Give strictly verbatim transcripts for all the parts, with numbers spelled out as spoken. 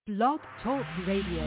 Blog Talk Radio.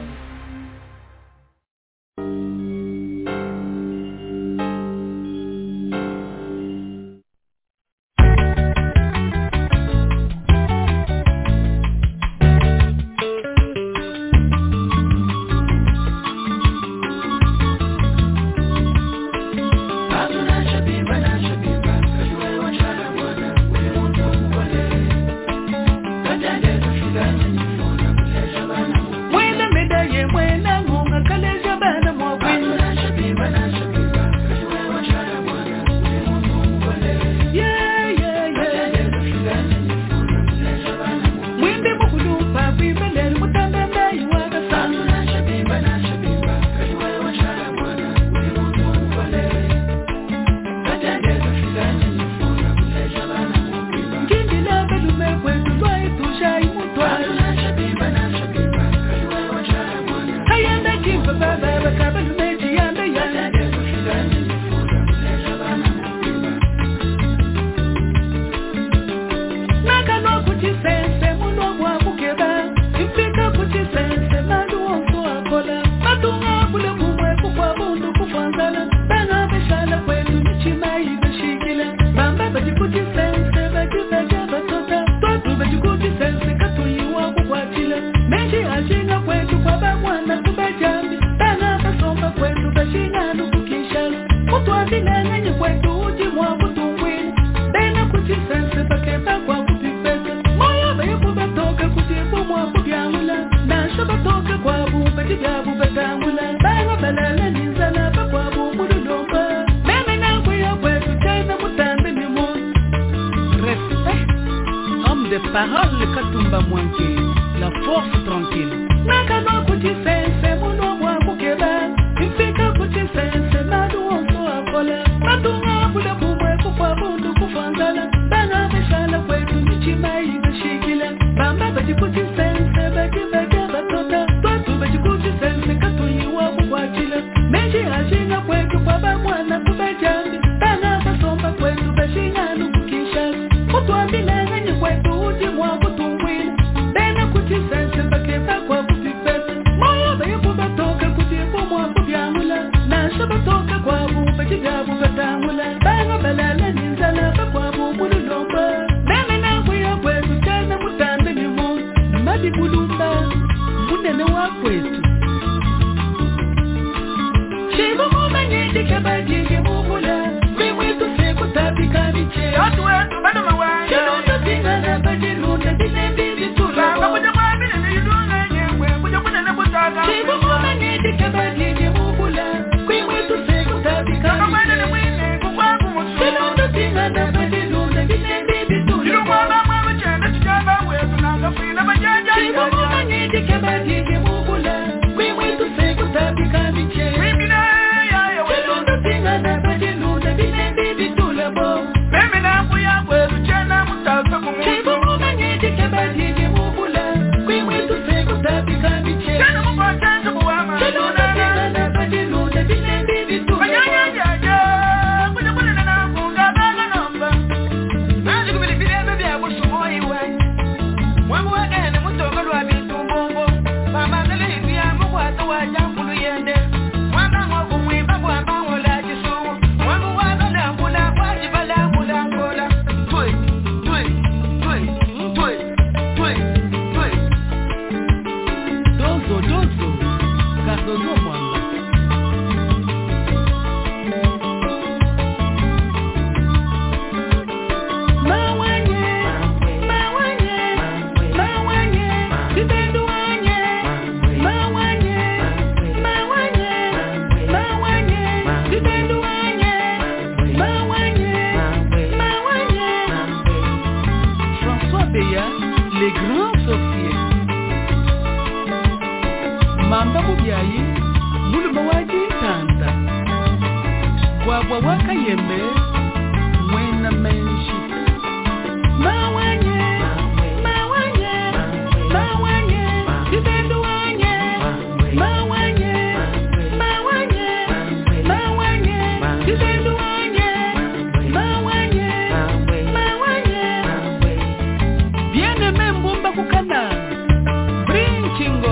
Bien, men, bomba kukana. Bring king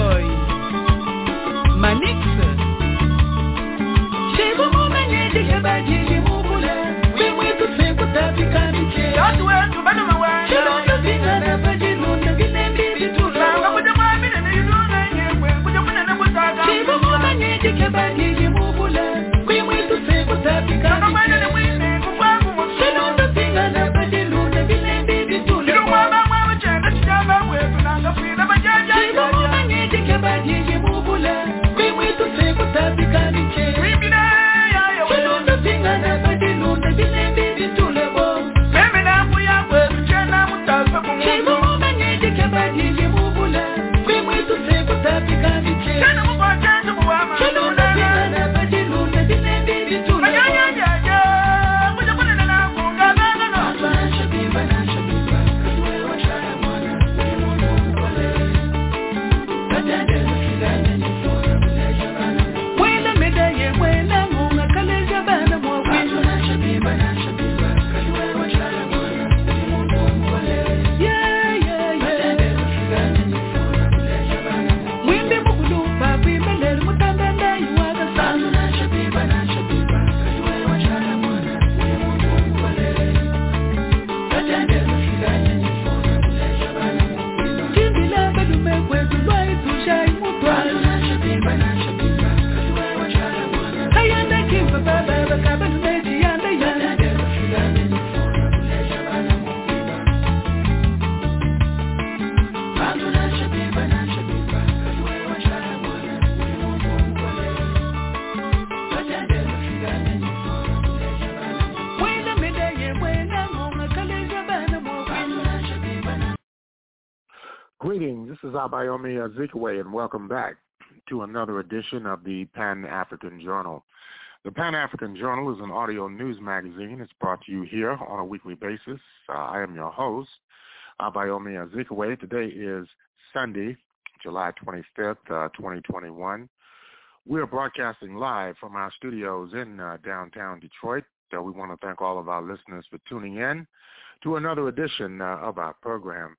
Greetings, this is Abayomi Azikiwe, and welcome back to another edition of the Pan-African Journal. The Pan-African Journal is an audio news magazine. It's brought to you here on a weekly basis. Uh, I am your host, Abayomi Azikiwe. Today is Sunday, July twenty-fifth, uh, twenty twenty-one. We are broadcasting live from our studios in uh, downtown Detroit. Uh, we want to thank all of our listeners for tuning in to another edition uh, of our program.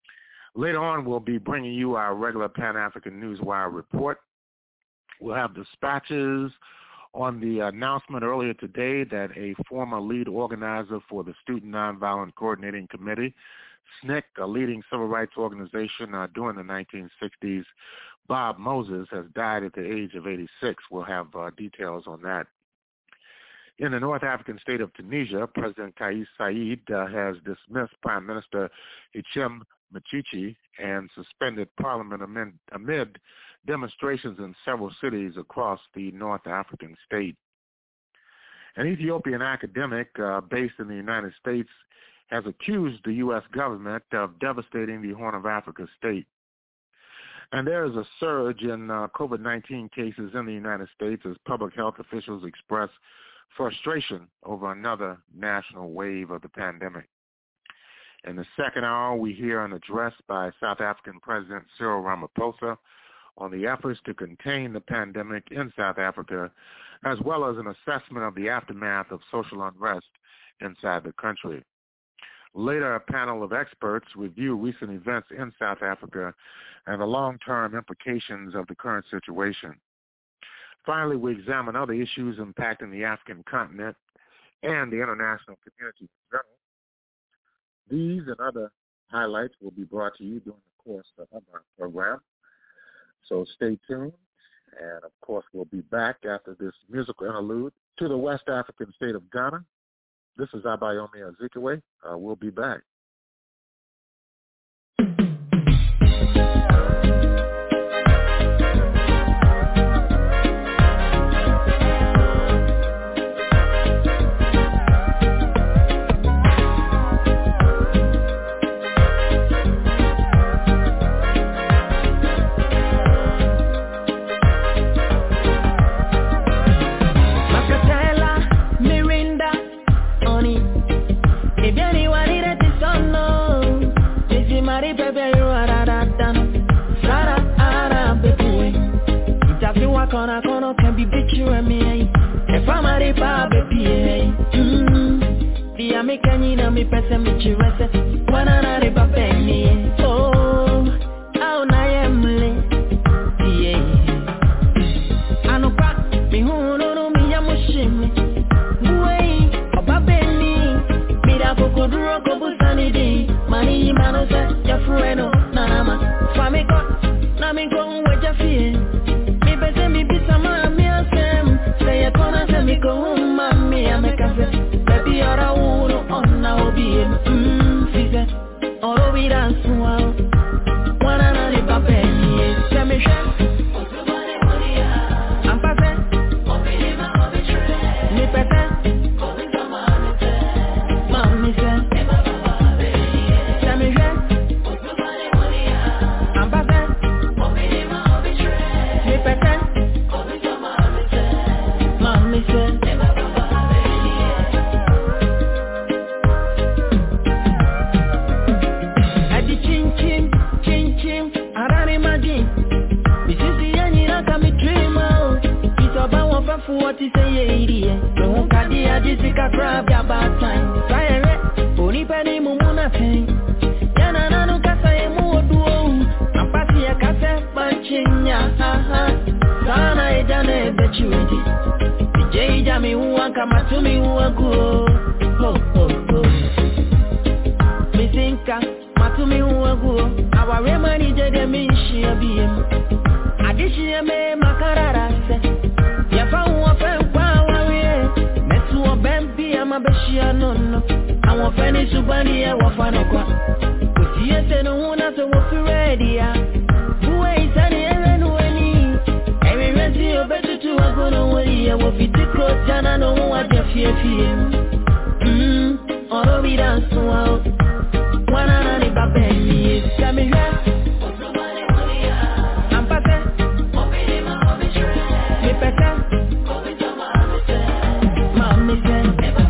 Later on, we'll be bringing you our regular Pan-African Newswire report. We'll have dispatches on the announcement earlier today that a former lead organizer for the Student Nonviolent Coordinating Committee, S N C C, a leading civil rights organization uh, during the nineteen sixties, Bob Moses, has died at the age of eighty-six. We'll have uh, details on that. In the North African state of Tunisia, President Kais Saied uh, has dismissed Prime Minister Hichem Mechichi and suspended parliament amid, amid demonstrations in several cities across the North African state. An Ethiopian academic uh, based in the United States has accused the U S government of devastating the Horn of Africa state. And there is a surge in uh, COVID nineteen cases in the United States as public health officials express frustration over another national wave of the pandemic. In the second hour, we hear an address by South African President Cyril Ramaphosa on the efforts to contain the pandemic in South Africa, as well as an assessment of the aftermath of social unrest inside the country. Later, a panel of experts review recent events in South Africa and the long-term implications of the current situation. Finally, we examine other issues impacting the African continent and the international community in general. These and other highlights will be brought to you during the course of our program. So stay tuned. And, of course, we'll be back after this musical interlude to the West African state of Ghana. This is Abayomi Azikiwe. Uh, we'll be back. Kona kono can be bitchy and me. If I'm a riba, baby, mm. The American, me person, me chirese. When I'm a riba, baby, oh, how I am late. Yeah, I know back, me who know me, I'm a shimmy. Way, a baby, me da coco duro, coco sunny day. Money, man, say, your friend, Nana, Family got, Nami go with your fear. Me go home, mommy, I make a say, baby, you're a woman on now, be mmm, she said, all we dance well. One another, baby, tell me What is a lady? No Kadia Jessica Crab ya bad time. Fire only penny mumuna thing. Yana no kasa emu duo. Ampati ya kasa banchinya. Sana ejane bechuidi. Ije jami uwa kama tumi uwa kuo. Ho ho ho. Misinka matumi uwa kuo. Aware mani jede mishi abiem. Adishi ya me makarara se. Beshia no no, I want Fanny Subani, I want Fanokwa. But yes, and one at the Wolf ready. Who is any errand any? Every renti or better to a good away. I will be the coach, and I know what the fear fear. Hm, all of it dance so out. One and a baby, tell me here. I'm passing. Me passing. Mommy said.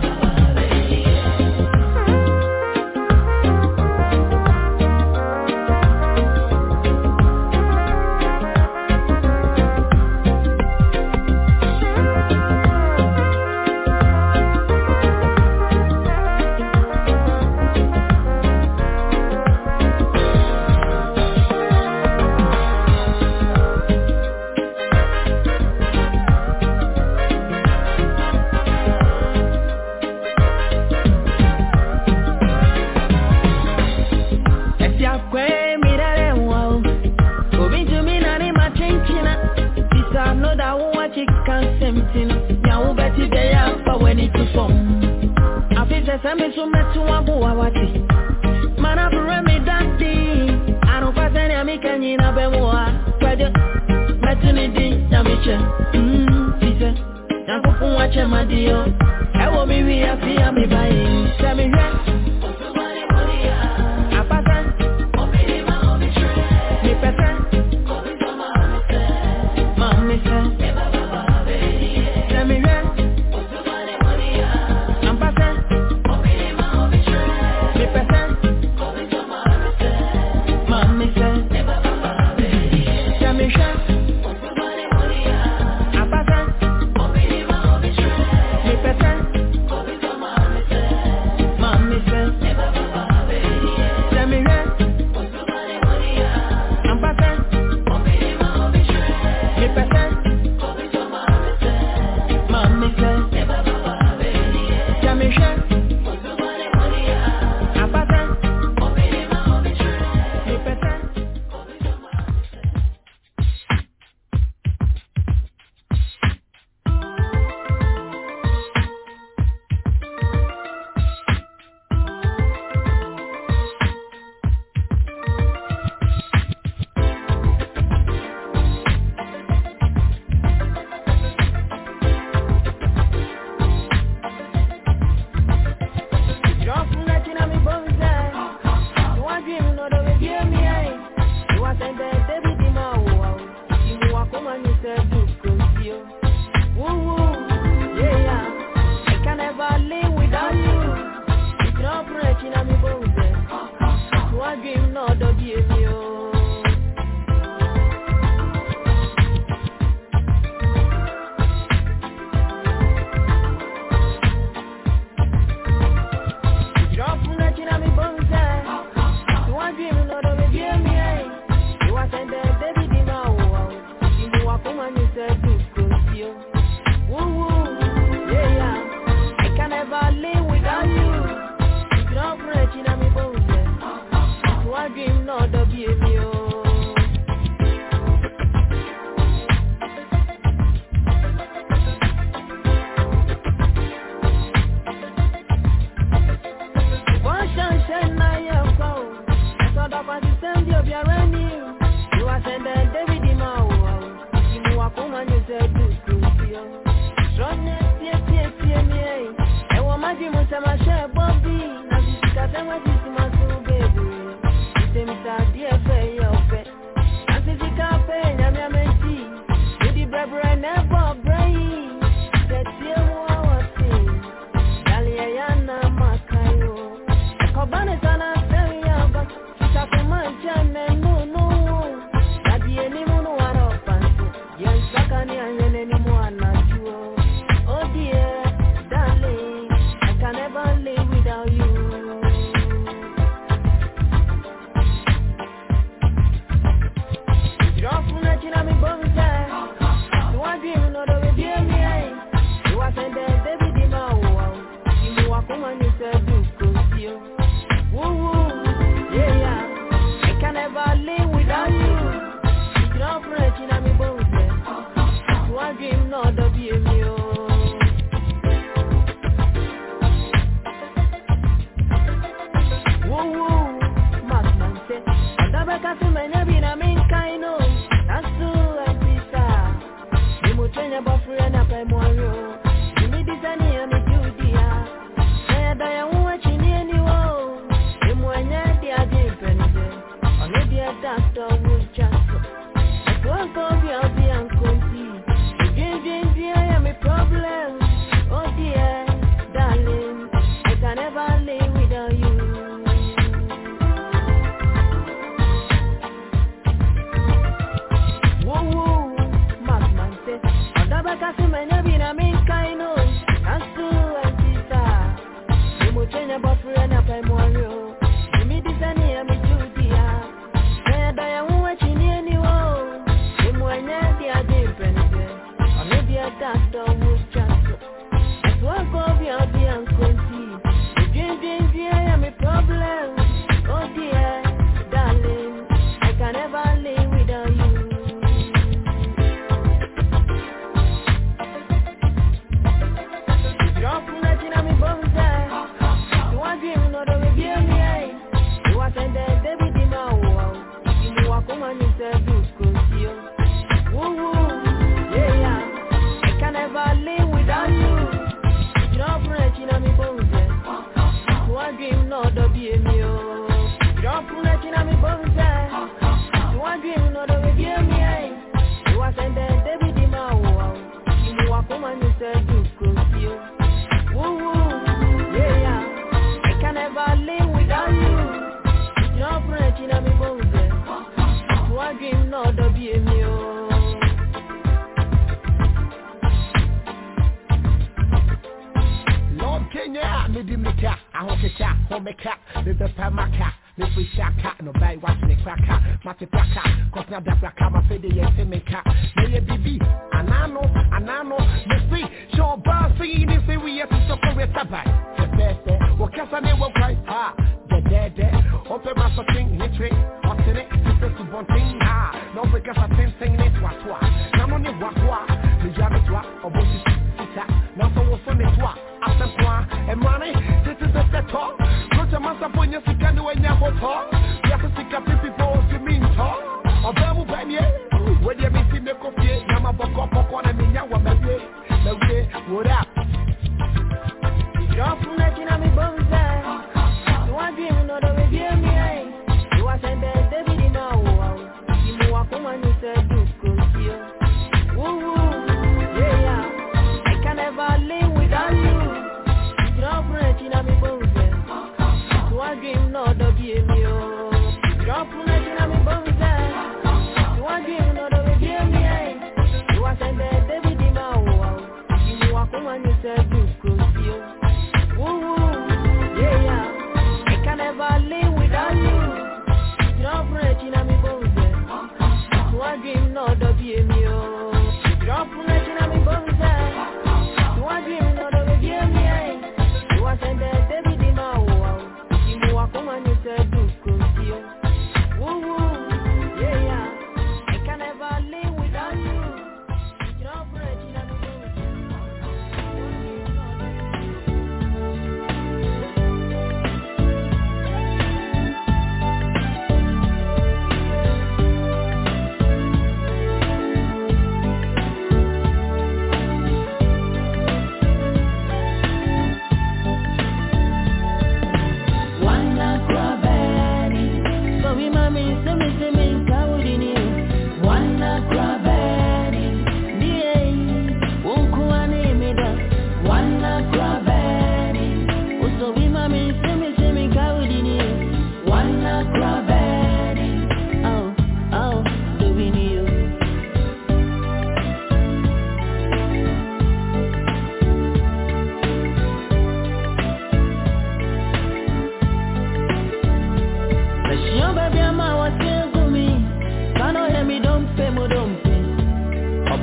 Sami sumetu wabu wawati Mana furemi dati Anu paseni amikenyi na bemuwa Kwajo Metu ni di Yamiche Mmm Fise Yankufu wache madio Ewo miwi ya fiya mibayi Sami he Apasa Mi pese Mami se Sami he Apasa, mi pesa. money and anymore not you. Oh dear, darling, I can never live without you. Drop from that you know me bones there. You want dream no do with you me. You want send the David in my wow. You walk on and you say do cause you. Woo woo, yeah yeah. I can never live without you. Drop from that you know me bones there. You want dream no do with you me. Woo woo, Markman say. Adaba kasi manya bina minkaino. Chenya bafura na kai moyo Mimi dizani ya mijudia Naya daya uwa chini eni wo Imwenye dia jimpenze One dia doctor wuchaso Wako vya vya nkonti Ujinji njia ya mi problem Oh dear, darling I can never live without you Kasi menya bina minkaino Asu antisa Nimo chenya bafura na kai moyo Nimi dizani ya mijudia Naya daya uwa chini eni wo Nimo enye dia jimpenze One dia doctor wuchaso Wako vya vya nkonti Ujinji njia ya mi problem Oh dear, darling I can never live without you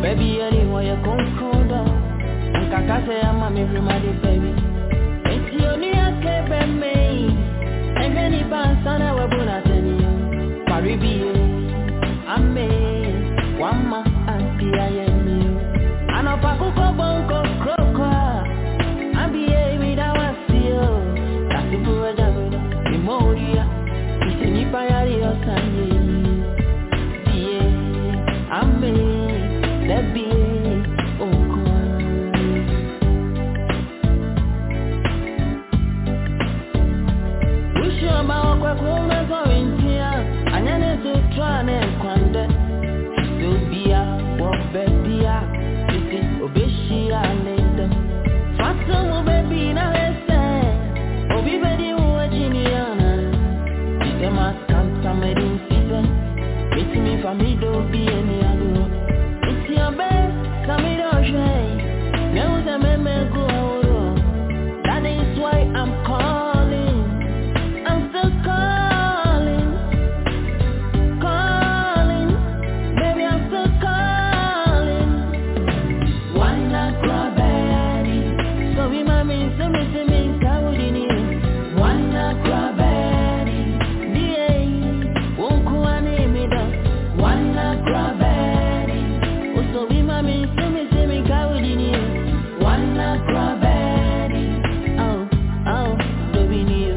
Baby, anyway, you come cold up. And Kaka say, I'm a mirror, my baby. It's the only I can't be me. And many bands on our bonnet. Caribbean, I'm me. One more auntie, I am you. And a paco bongo croca. I'm be a without a seal. That's the brother, the Moria. It's a new party or something. Yeah, I'm me. That be Kuna kointia anyane tu twane kwande Subia wobedia Titi obeshia nenda Fatu mu baby na lese Obi bedi uwe jiniana Tite maskanta medin sise Miti mi famido bieni aguro Iti obe samido shwe Meuze meme guauro That is why I'm calling I'm still calling, calling, baby I'm still calling. Wanna grab it, so we mami so me so me kaudini. Wanna grab it, da won't go ane me da. Wanna grab it, so we mami so me so me kaudini. Wanna grab it, oh oh, baby you.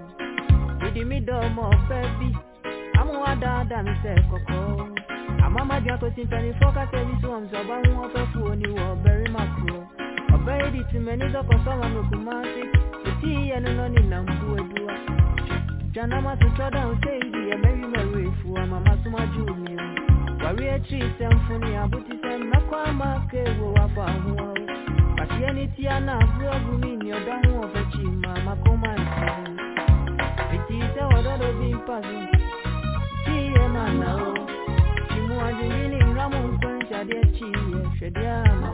Mama magia ko tin penny foka service one so ba hu ofafu oni wo very macro obey di timeni zo ko so ma kumasi ti enu no ni nambu edua jana ma to down say di e very merry fu mama suma jumi wari e chi semfuni abuti sem makwa make wo afa hu pasieni ti ana bro mi ni oda hu ofachi mama komasi ti se ododo bi pasu ti e mana o ti mu adini ramu kwanja de chi e shedia ma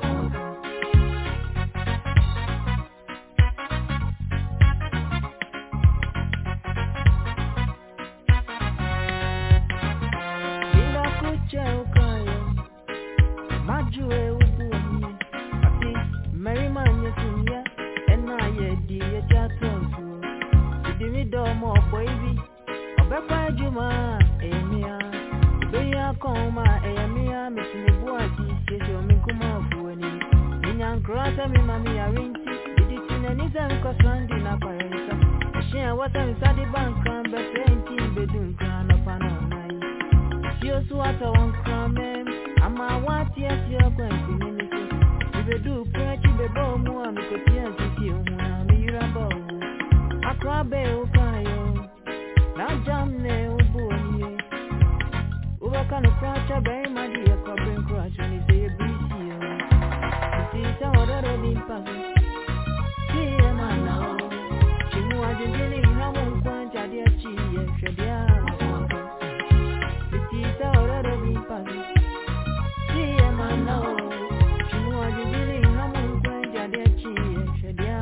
Majue ubuoni ati merima nyesunya ena ye di ye chatonsu idimi domo boybi obekwa juma emia beya koma emia mitinibu ati sejo minkuma fueni ninyankrata mi mami arinti iditine nizam kosandi na parenta shia wata inside bank kan besenti bedun kan opana nai sio suata wan kramen ama wati asio kwa infinity we do pretty bebo mu amikotia titi ohuna mirabo akrabe ukayo na jamne uboni ubaka no kwacha be madi e ko ben kwacha ni se bisio ti sa odoro bin paso ti e mana chimu ajengeni na mo kwanja dia chi e shedia ti sa odoro bin paso no, she was really no more going to get cheese, she did.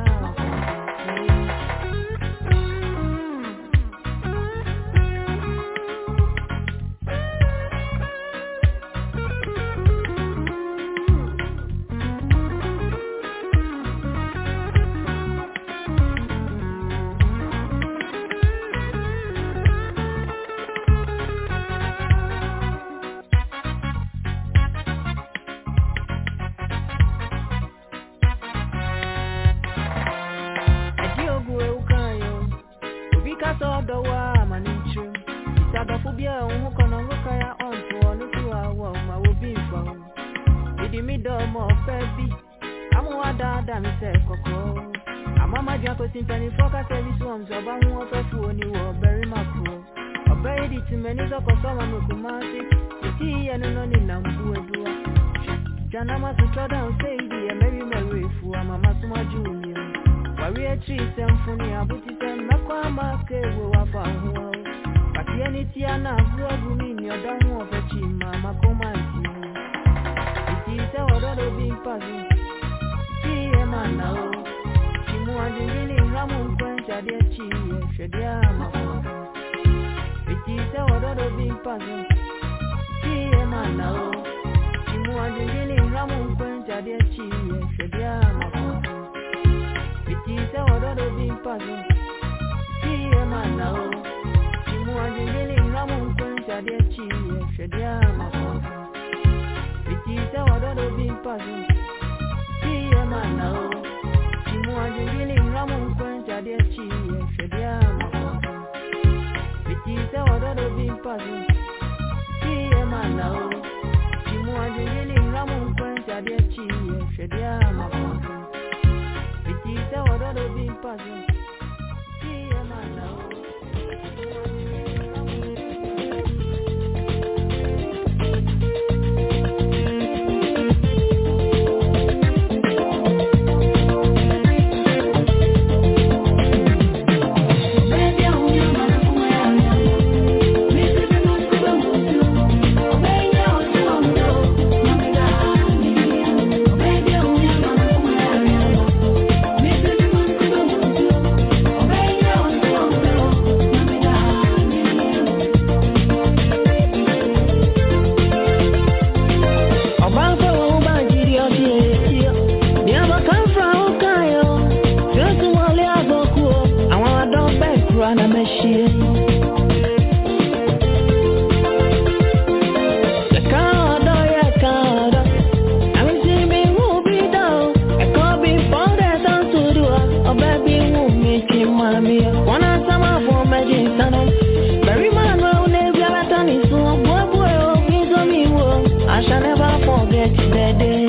I shall never forget the day.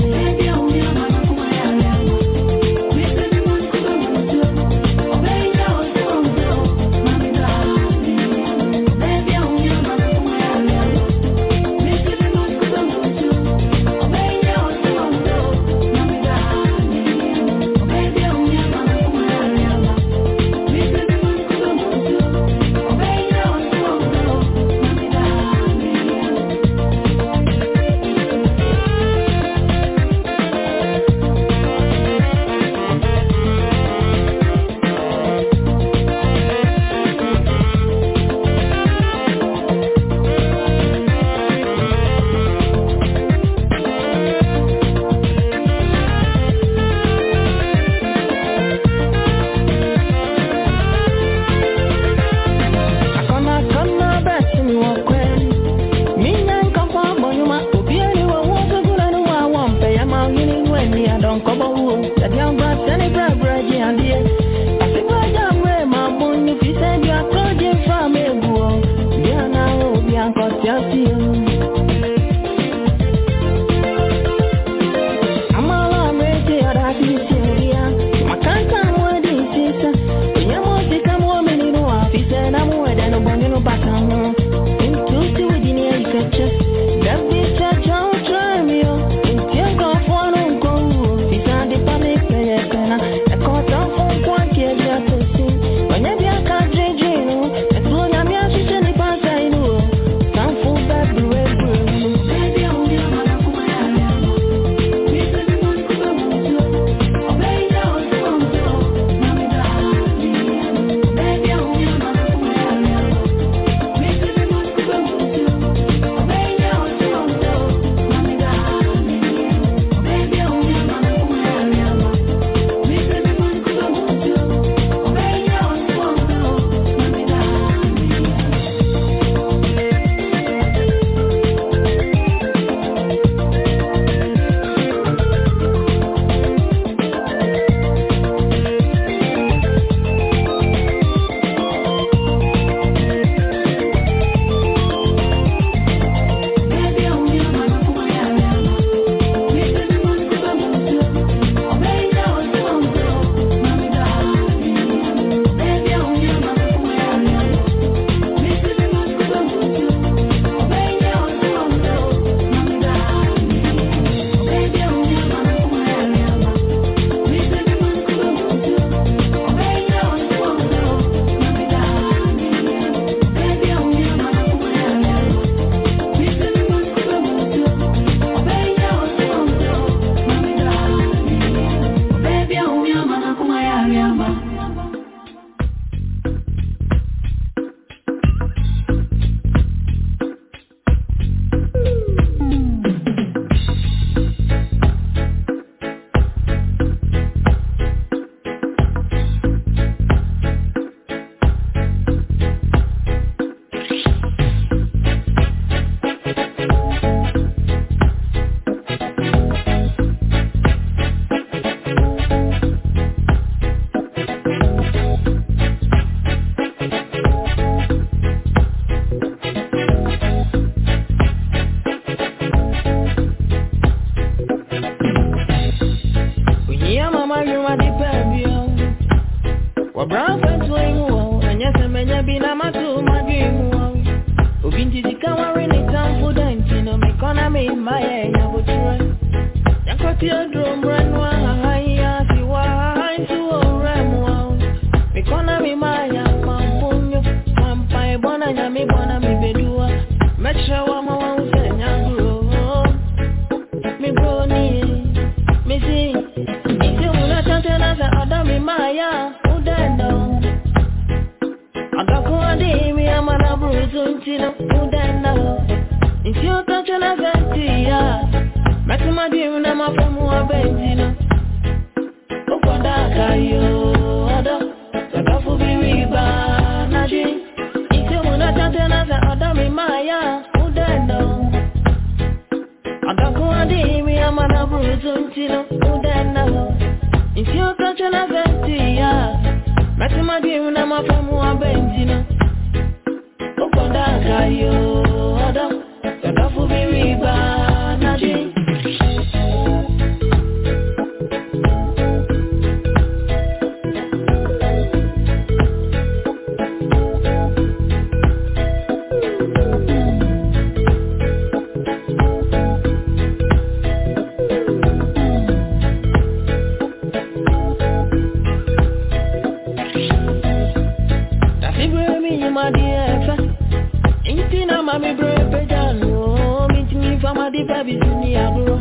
daburo.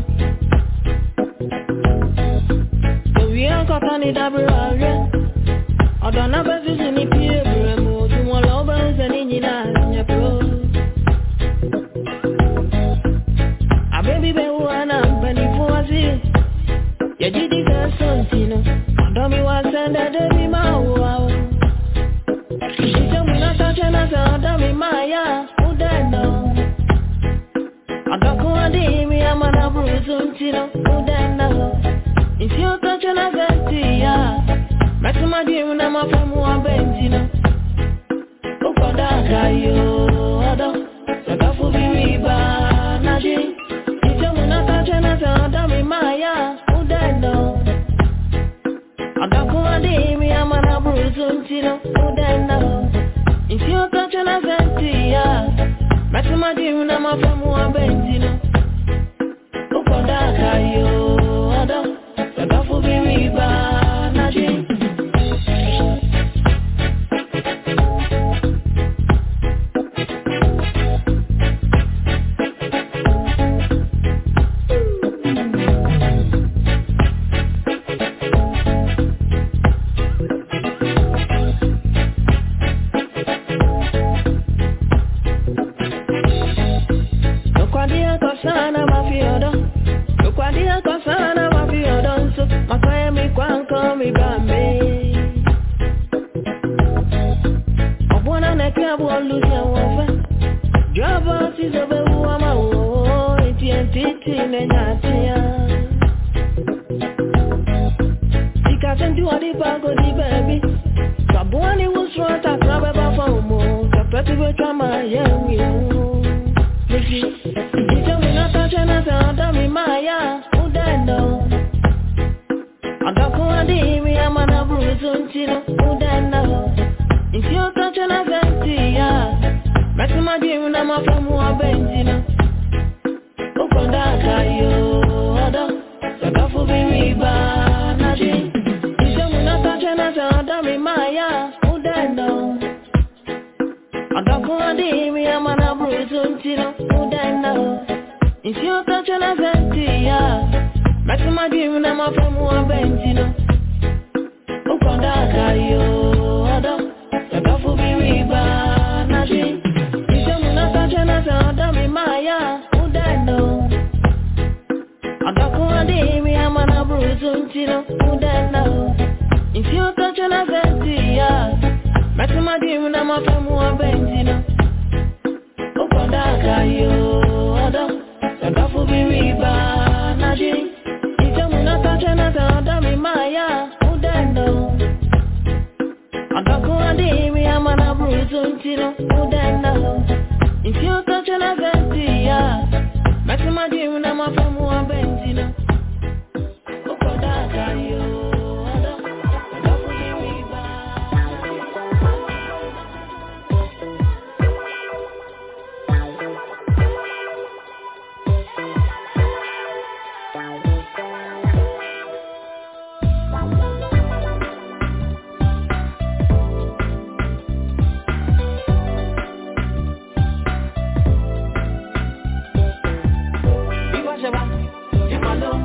So we are cotton daburo. Odona basis ni pie bremo. Tu mo loba zani nina nya pro. A baby be wana bani fuazi. Ya jidi za sontino. Odomi wa senda debi ma wow. Ito muna tache na sa odomi maya. Udeno. Adoko adi mi amana bruzuntino. Udeno. If you touch on a venti, yeah. Maxima dim na mafamu wa benzino. Ukoda kayo ado. Sakafu biriba naji. Ito muna tache na sa odomi maya. Udeno. Adoko adi mi amana bruzuntino. Udeno. If you touch on a venti, yeah. Maxima dim na mafamu wa benzino. Ukoda kayo ado. Sakafu biriba naji. Ukwadia kwa sana mafiodo. Ukwadia kwa sana mafiodo. Nso makwaya mi kwanko mi bambe. Obwana neke abwoluzi ya wafa. Java sizobe uwa mawo. Iti entiti nenyatia. Sika sentu wadi pako di baby. Kabwani wusrota krabe bafa umo. Kapeti wechama yewi umo. Ito muna tache na sa odomi maya. Udeno. Adoko adi mi amana bruzuntino. Udeno. If you touch on a venti, yeah. Maxima dim na mafamu wa benzino. Ukonda kayo ado. Sakafu biriba naji. Ito muna tache na sa odomi maya. Udeno. Adoko adi mi amana bruzuntino. Udeno. If you touch on a venti, yeah. Maxima dim na mafamu wa benzino. Ukonda kayo ado. Sakafu biriba naji. Ito muna tache na sa odomi maya. Udeno. Adoko adi mi amana bruzuntino. Udeno. If you touch on a venti, yeah. Maxima dim na mafamu wa benzino. Ukonda kayo ado. Sakafu biriba naji. Ito muna tache na sa odomi maya. Udeno. Adoko adi mi amana bruzuntino. Udeno. If you touch on a venti, yeah. Maxima dim na mafamu wa benzino. Ukoda kayo ado. Sakafu biriba. Viva Sheba, Yamalo.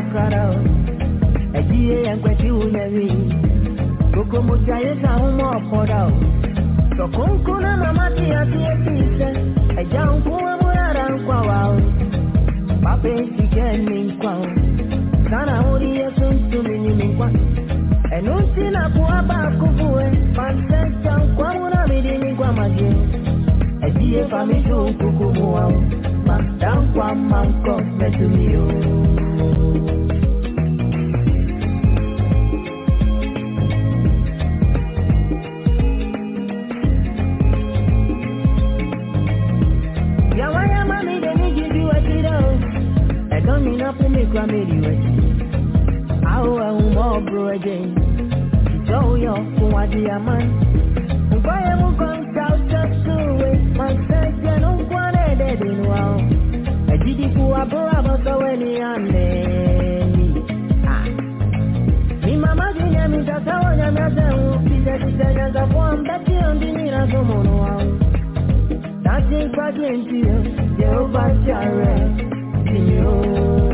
crowd. A G and Quetty Unary. Coco Mujay, some more poured out. So Kunkuna Mamati at the pieces. A young Kuamura and Quao. Papa, she can mean Quao. Sana Uri, a soon to me. And no sinner Puaba Kubu, Pantan Quamuna meeting Guamaji. A dear family to Kukubu, Mastan Quamanco, Metumio. Yawaya Mammy, they need you to a kiddo. I don't mean up to make a million. Our more bro again. So yo, who are the man? If I am going to just do it, my sense, you know, one headed in wow. I did it for a brother, so any and me. Mamma, you know, me that's how I am. She said, as a form that you don't need as a mono. That's it, but you, you're about to you.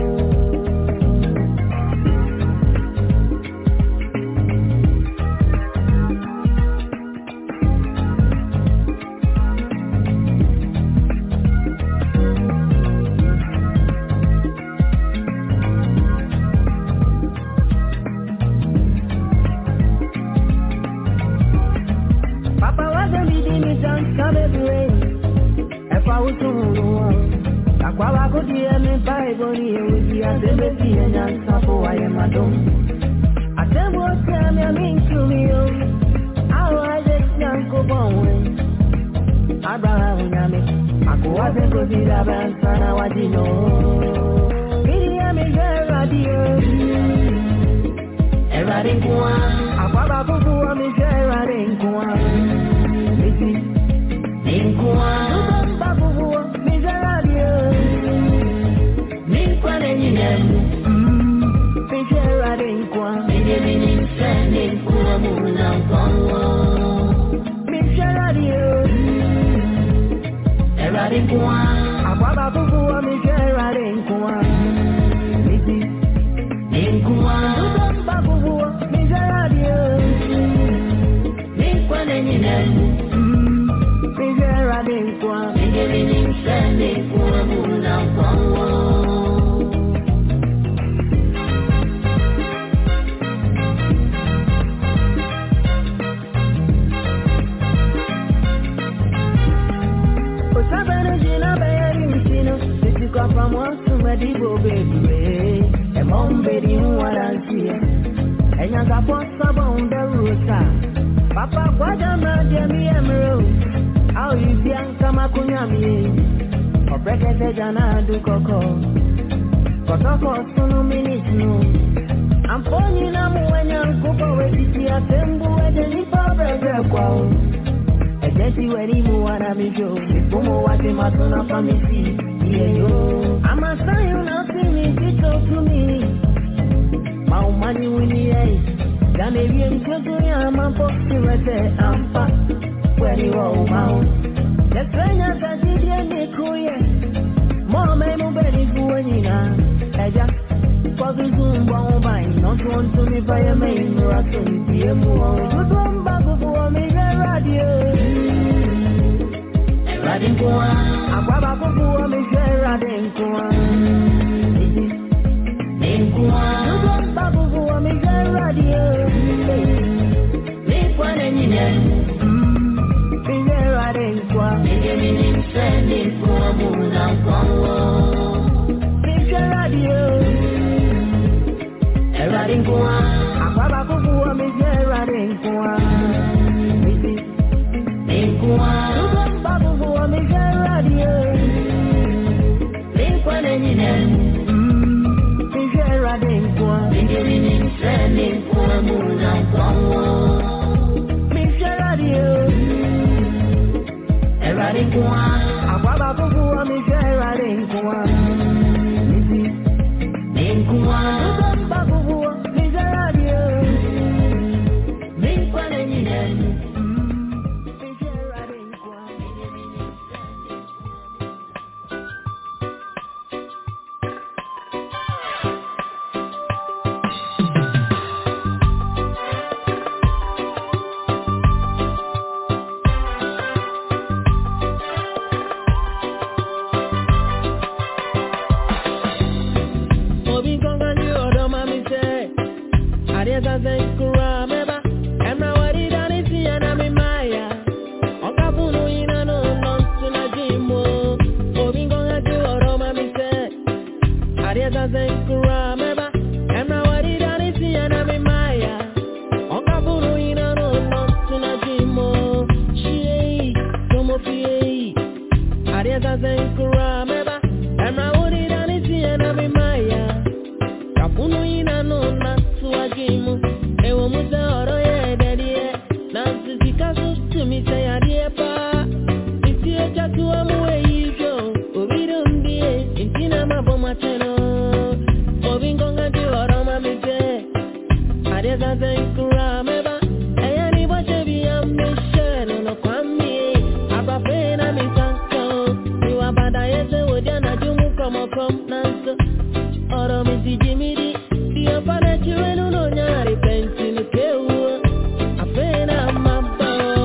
como fie. Arieta zenkura meba. Emra uri dani tiena mi maya. Kapunu ina nona suagimu. Ewo muze oro ye dedie. Nansi zikasu tumi se adie pa. Iti echa tuwa muwe yisho. Obido mbie. Intina maboma cheno. Obingonga di oro mamite. Arieta zenkura meba. Eyani boche biyambe sheno no kwami. Abafena misanko. Niwa bada yese wodiana jumu komo kom nanso. Oro misi jimidi. Diya pana chiwenu no nyari penti nukewu. Afena mambo.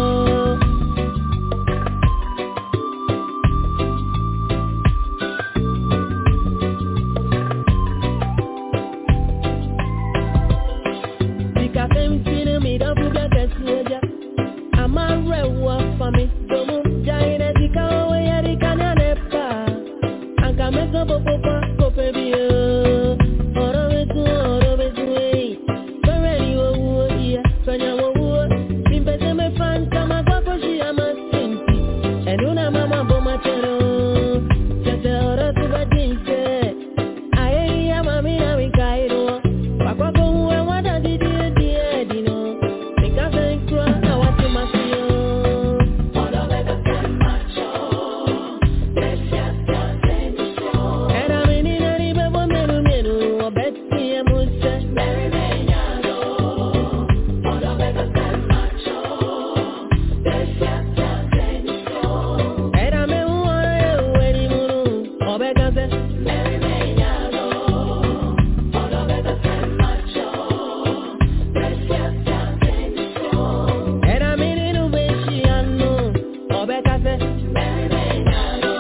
Dika femtinu mi dobu bia kesuja. Amare wa fami. Domu jaine dika owe yari kanya nepa. Anka meso popopa kope biyo. Oro betu oro betu ei. Fereni wo wo iya. Kanya wo wo. Nimpese me fanta magwako shi ama sinti. Enuna mama boma chero. Chete oro tuba jinse. Aye iya mami na mikairo. Wakwako uwe wada di di di di no. Mikase nkwa na wati masiyo. Odo beka sen macho. Desia senso. Era menina ni bebo menu menu. Obeti ya muse. Meri menyado. Odo beka sen macho. Desia senso. Era me uore ye uweni munu. Obeka sen. Meri menyado. Odo beka sen macho. Desia senso. Era menino bechiano. Obeka sen. Meri menyado.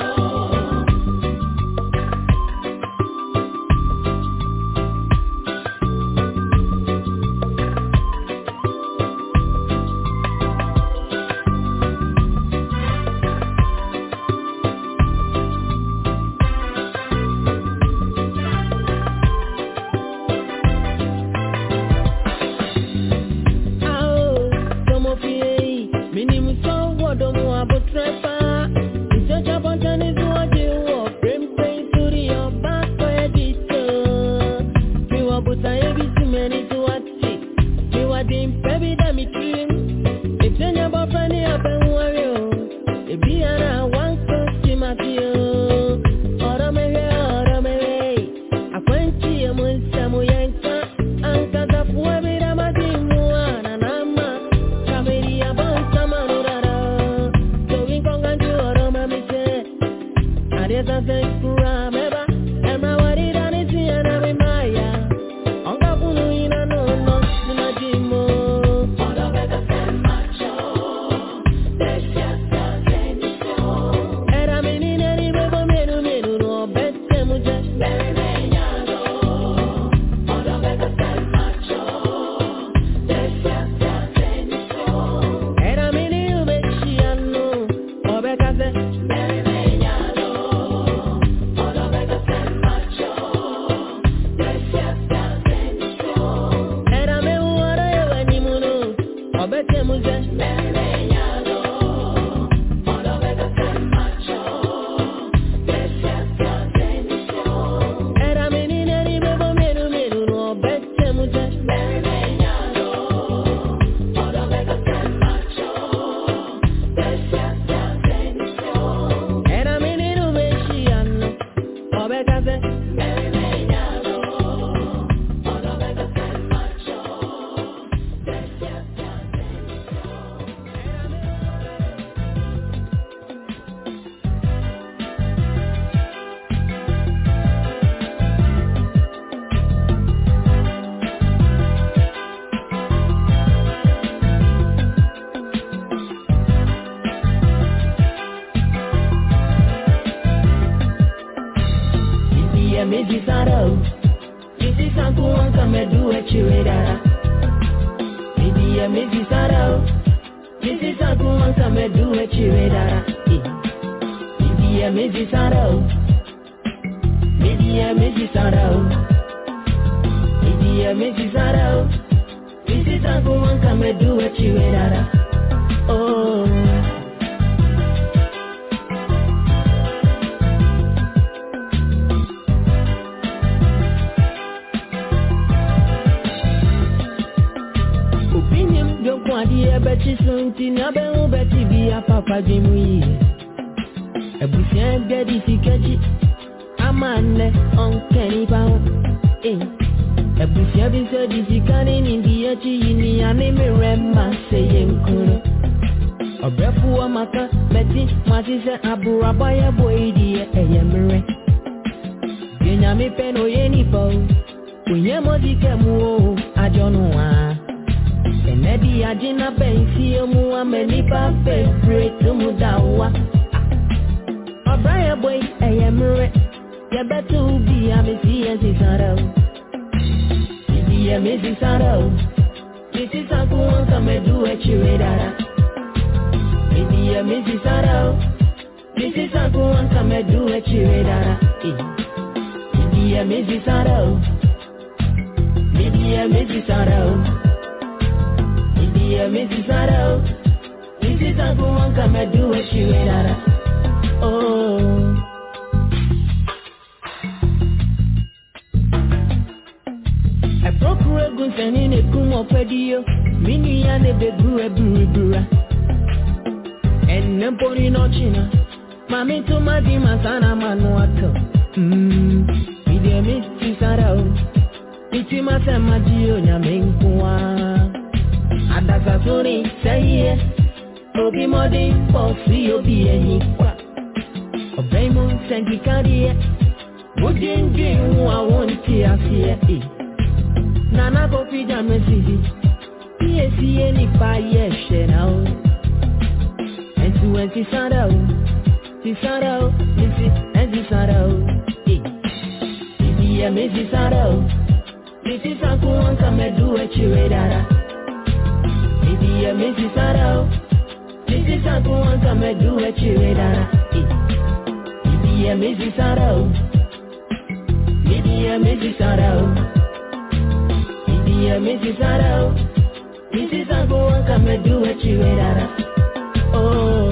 Ao, como fie, minimu so wodo mu abotrepa. Isecha bontani zuwaji wo, prempe turi oba koye dito. Miwa buta yebi simeni tuwati, miwa dimpe bida mitrim. Ipsenya bofani ape uwario, ebi ana wanko simatio. Oro mewe, oro mewe, akwenchi ya munsa muyenka. Anka zafuwe bida madimu ananama. Kameri ya bonsa manurara. Towin konganju oro mamise. Arieta zenkura meba. Emra wari dani tiena mi maya. Onga punu ina nono sinajimo. Odo beka sen macho. Desia senso. Era menina ni bebo menu menu no bete muje. Meri menyado. Odo beka sen macho. Desia senso. Era menino bechiano. Obeka sen. Meri menyado. Odo beka sen macho. Desia senso. Era me uore ye weni munu. Obete muje. Meri menyado. Odo beka sen macho. Desia senso. Era menina ni bebo menu menu no bete muje. Meri menyado. Odo beka sen macho. Desia senso. Era menino bechiano. Obeka sen. Meri menyado. Odo beka sen macho. Desia Miji Saro, Miji Sanku wanka medu echiwedara. Miji ya Miji Saro, Miji Sanku wanka medu echiwedara. Miji ya Miji Saro, Miji ya Miji Saro, Miji ya Miji Saro, Miji Sanku wanka medu echiwedara. Oh, ye beti sunti na be u beti bi papa jimu yi. Ebusia dedi sikeji amane on keni pa. Eh. Ebusia bi se di sikani ni di echi yini ane me rema se yenkuru. Obrefu amaka meti mati se abura boye boy di eye mere. Yenya mi peno ye ni po. Unye modi ke mu ajonu wa. Enedi ajina pensi mu ameni pa favorite mu dawa. Obraya boy eye mere. Ye betu bi amesi enti sara. Idi amesi sara. Titi sanku wanka me do e chiredara. Idi amesi sara. Titi sanku wanka me do e chiredara. Idi amesi sara. Idi amesi sara. Idi amesi sara. Titi sanku wanka me do e chiredara. Oh. I procure good and in a cum of pedio, mini and a bedru a buribura. And Napoli no china, Mammy to Madima Sana Manuato. Hm, Idia Misty Sarao, Itima Samagio Yamenkua. Adasasuri, say yes, Obi Modi, Possi Obi and Hikwa. Obeymo, Sanky Cardia, wouldn't dream I want to see. Nana go feed a message. P S C any fire now. And to when she sat out, she sat out, and she sat out. If he a messy sat out, this is a good one come and do a chiredara. If he a messy sat out, this is a good one come and do a chiredara. If he a messy sat out, if he a messy sat out. Yeah, Missus Sarah, Missus Ango, come and do what you read. Oh.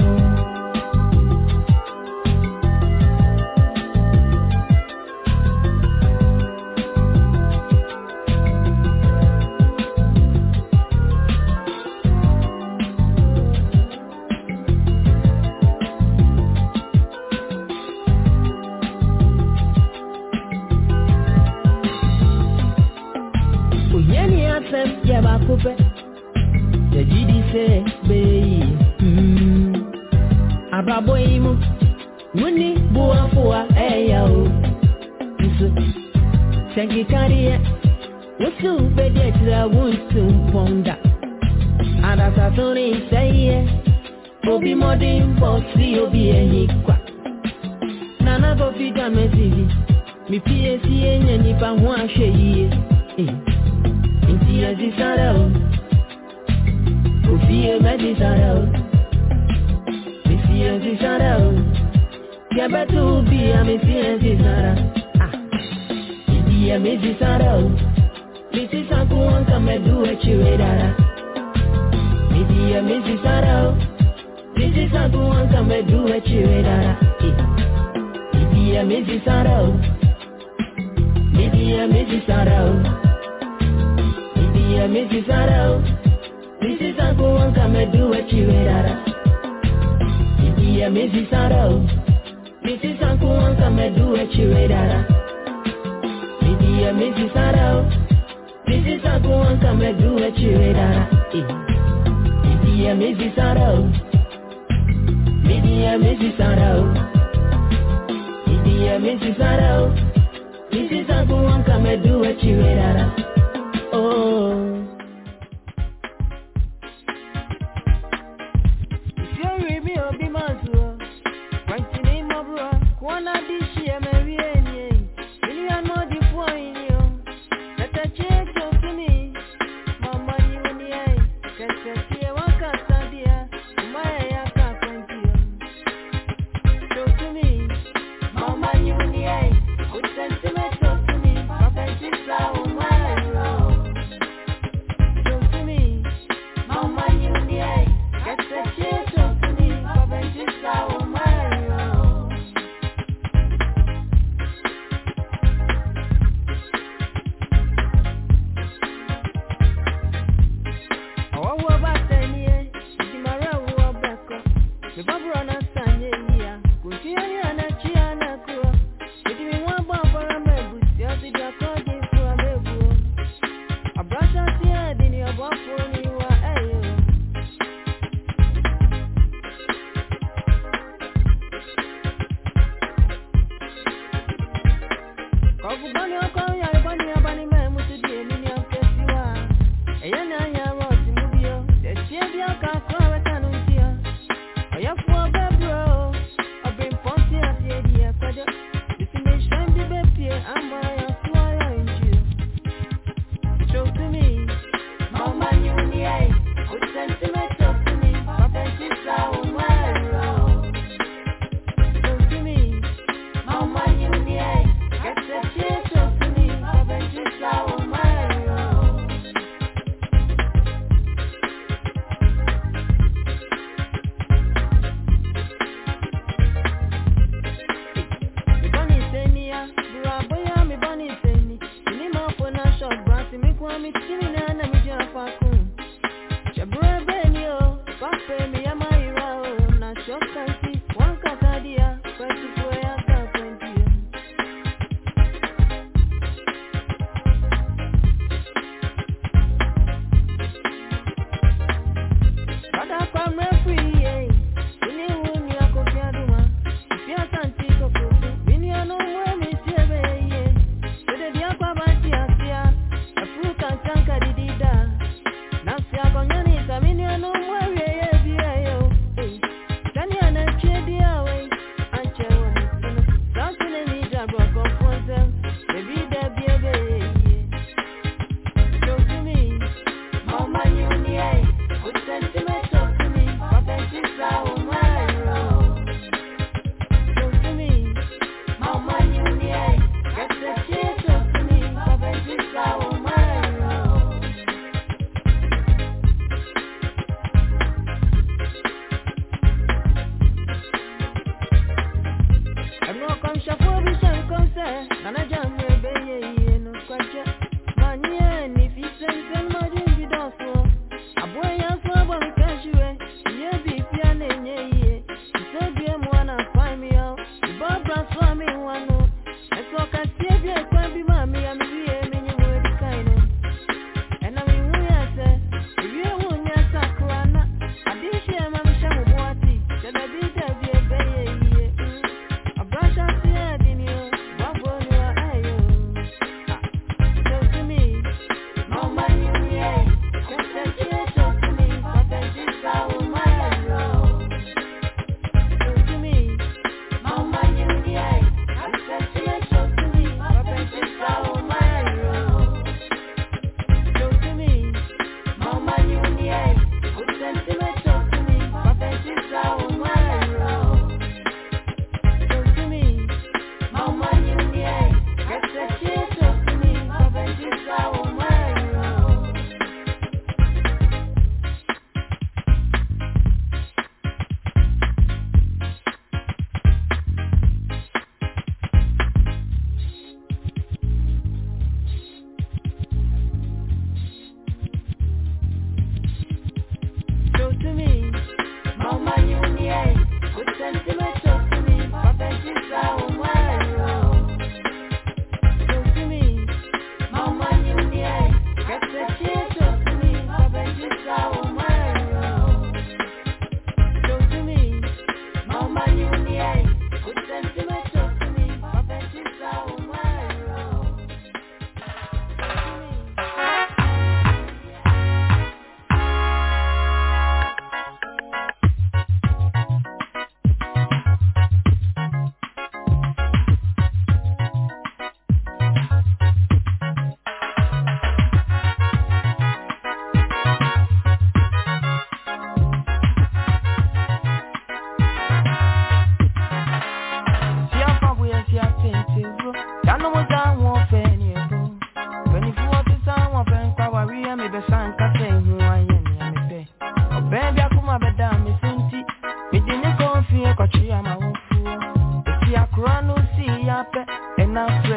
The G D say, baby, hmm. Ababoimu, Winnie, Boafua, Ayo. Sanky Cardia, what's so bad that I want to ponder. And as I told him, say, yeah, Obi Modin, Bossy, Obi, and Hikwa. Nana go feed a message. Me P S C and Nipa one shade. Inti ezi sarao, Kofi ezi sarao, Missy ezi sarao, Kiabetu bi a Missy ezi sarao. Ah, Idi ezi sarao, Missy sanku wanka medu e chiredara. Idi ezi sarao, Missy sanku wanka medu e chiredara. Idi ezi sarao, Idi ezi sarao. Yeah, Missus Sarah, this is a go on come and do what you read. Yeah, Missus Sarah, this is a go on come and do what you read. Yeah, Missus Sarah, this is a go on come and do what you read. Yeah, Missus Sarah, yeah, Missus Sarah, yeah, Missus Sarah, this is a go on come and do what you read. Oh. If you read me or be master, what's the name of bro? One of these year, Mary, and million more the point, you. Let a check to me. Mama, you in the eye. Can't see a one cast idea. My eye, I can't you. Talk to me. Mama, you in the eye. Good sentiment, talk to me. Papa, sister, oh my.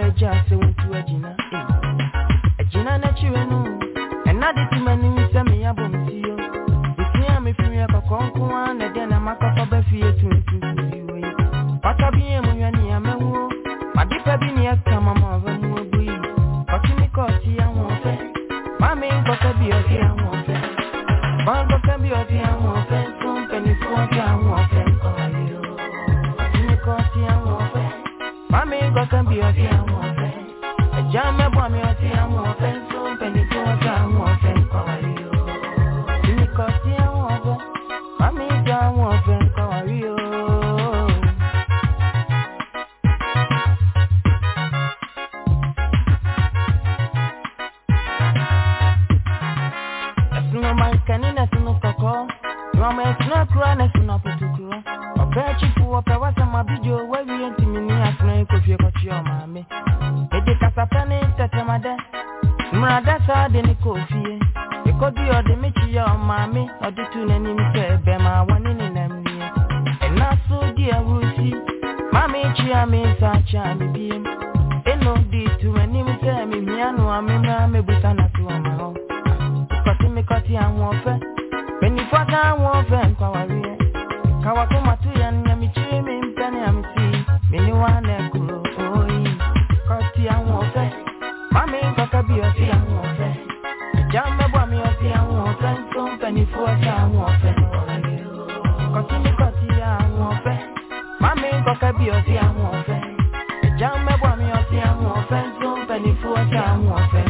just want to Agina. Agina Natureno, and not the two men who send me a bone to you. If you are me from your conquer, and then I'm a cup of a fear to you. What a being when you're near me, my deep opinion come among them will be. But you make us see, I won't say. My main got to be a dear, I won't say. Bango can be a dear, I won't say. Some penny for I won't say. You make us see, I won't say. Mami go can be a dear one thing. A jam me bomb me a dear one thing. So penny to a jam one thing. Call you. You make us see a one thing. Mami jam one thing. Call you. As no man can in as no cocoa. No man no cry as no particular. A betchy for a was a mabijo where we ain't me as no could you got your mammy. It is a penny that my dad. Mother said in the coffee. You could be or the Michi or mammy or the two name said Bema one in them. And not so dear Lucy. Mammy chia me such a beam. And no deed to any say me, Miano, I'm a mammy, but I'm not to my home. Because me cut your warfare. When you fuck down warfare, Kawaii. Kawakuma tu yan yamichi mi mpeni amisi mini wane kuro oi koti ya mwofe mami kaka biyosi ya mwofe jambe bwa miyosi ya mwofe so mpeni fuwasa ya mwofe koti mi koti ya mwofe mami kaka biyosi ya mwofe jambe bwa miyosi ya mwofe so mpeni fuwasa ya mwofe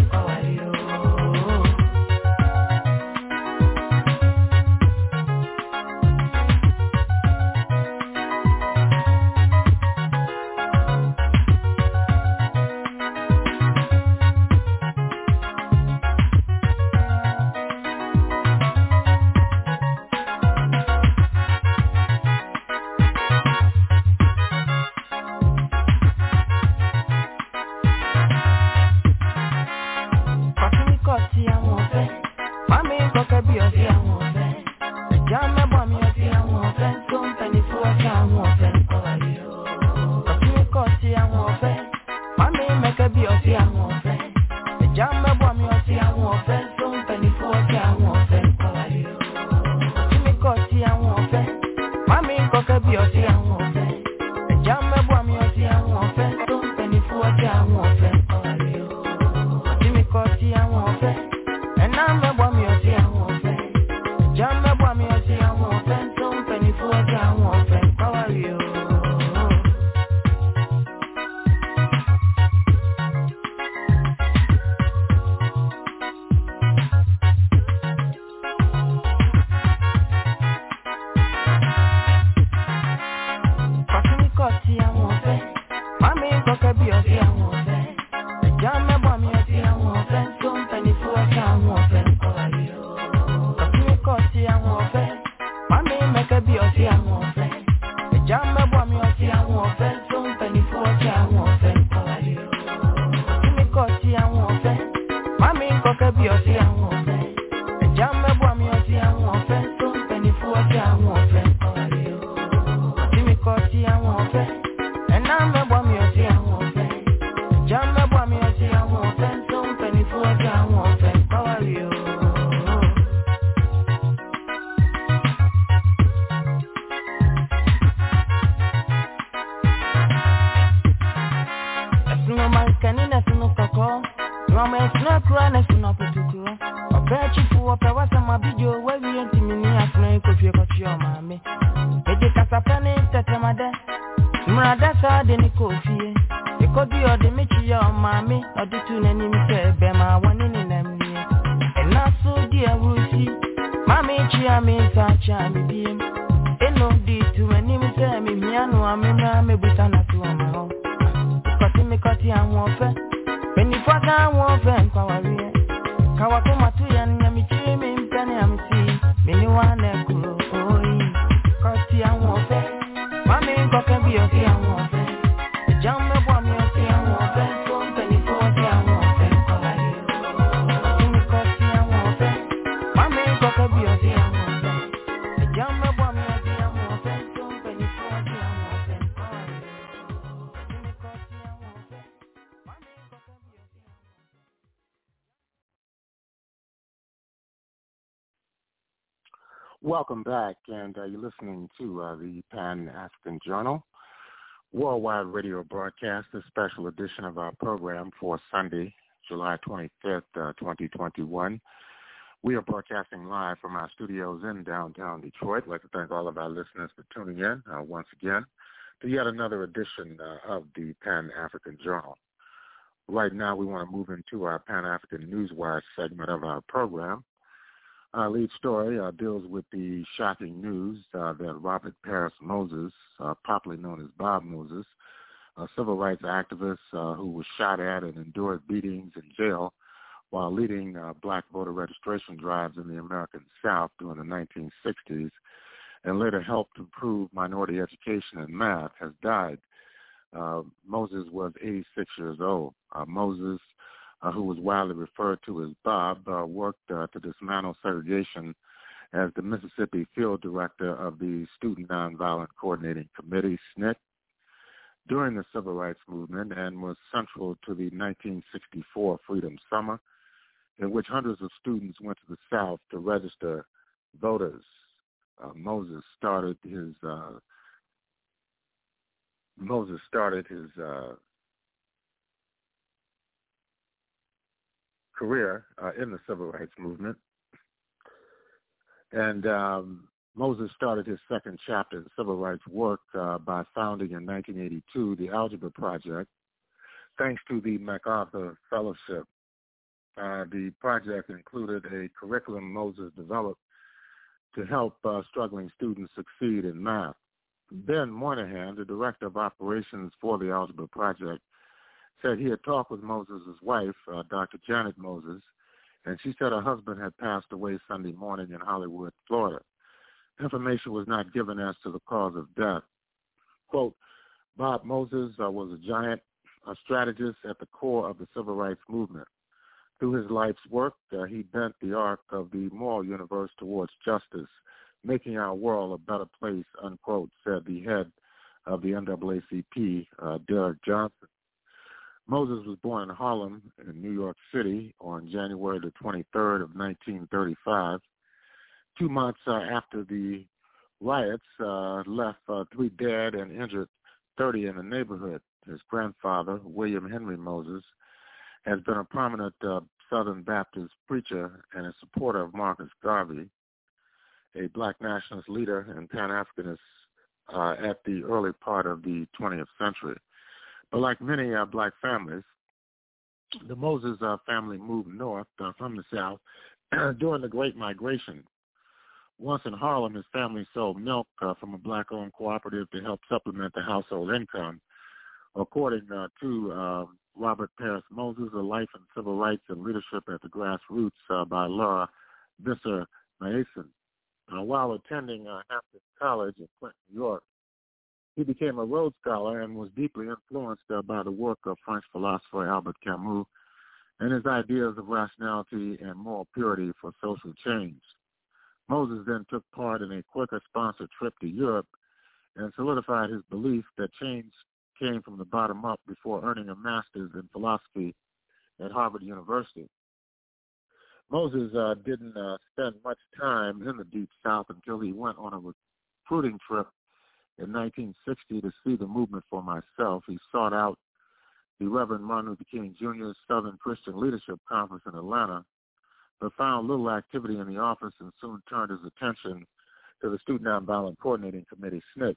Welcome back, and uh, you're listening to uh, the Pan-African Journal worldwide radio broadcast, a special edition of our program for Sunday, July twenty-fifth, uh, twenty twenty-one. We are broadcasting live from our studios in downtown Detroit. I'd like to thank all of our listeners for tuning in uh, once again to yet another edition uh, of the Pan-African Journal. Right now, we want to move into our Pan-African Newswire segment of our program. Our lead story uh, deals with the shocking news uh, that Robert Parris Moses, uh, popularly known as Bob Moses, a civil rights activist uh, who was shot at and endured beatings in jail while leading uh, black voter registration drives in the American South during the nineteen sixties, and later helped improve minority education and math, has died. Uh, Moses was eighty-six years old. Uh, Moses, Uh, who was widely referred to as Bob, uh, worked uh, to dismantle segregation as the Mississippi field director of the Student Nonviolent Coordinating Committee, S N C C, during the Civil Rights Movement, and was central to the nineteen sixty-four Freedom Summer, in which hundreds of students went to the South to register voters. Uh, Moses started his uh, Moses started his uh, career uh, in the Civil Rights Movement. And um, Moses started his second chapter in civil rights work uh, by founding in nineteen eighty-two the Algebra Project. Thanks to the MacArthur Fellowship, uh, the project included a curriculum Moses developed to help uh, struggling students succeed in math. Ben Moynihan, the director of operations for the Algebra Project, said he had talked with Moses' wife, uh, Doctor Janet Moses, and she said her husband had passed away Sunday morning in Hollywood, Florida. Information was not given as to the cause of death. Quote, Bob Moses uh, was a giant, a strategist at the core of the civil rights movement. Through his life's work, uh, he bent the arc of the moral universe towards justice, making our world a better place, unquote, said the head of the N double A C P, uh, Derek Johnson. Moses was born in Harlem, in New York City, on January the twenty-third of nineteen thirty-five. Two months uh, after the riots uh, left uh, three dead and injured thirty in the neighborhood. His grandfather, William Henry Moses, has been a prominent uh, Southern Baptist preacher and a supporter of Marcus Garvey, a black nationalist leader and Pan-Africanist uh, at the early part of the twentieth century. But like many uh, black families, the Moses uh, family moved north uh, from the South during the Great Migration. Once in Harlem, his family sold milk uh, from a black-owned cooperative to help supplement the household income. According uh, to uh, Robert Parris Moses, A Life in Civil Rights and Leadership at the Grassroots uh, by Laura Visser Mason. Uh, while attending uh, Hampton College in Clinton, New York, he became a Rhodes Scholar and was deeply influenced uh, by the work of French philosopher Albert Camus and his ideas of rationality and moral purity for social change. Moses then took part in a Quaker-sponsored trip to Europe and solidified his belief that change came from the bottom up before earning a master's in philosophy at Harvard University. Moses uh, didn't uh, spend much time in the Deep South until he went on a recruiting trip in nineteen sixty to see the movement for myself. He sought out the Reverend Martin Luther King Junior's Southern Christian Leadership Conference in Atlanta, but found little activity in the office and soon turned his attention to the Student Nonviolent Coordinating Committee, S N C C.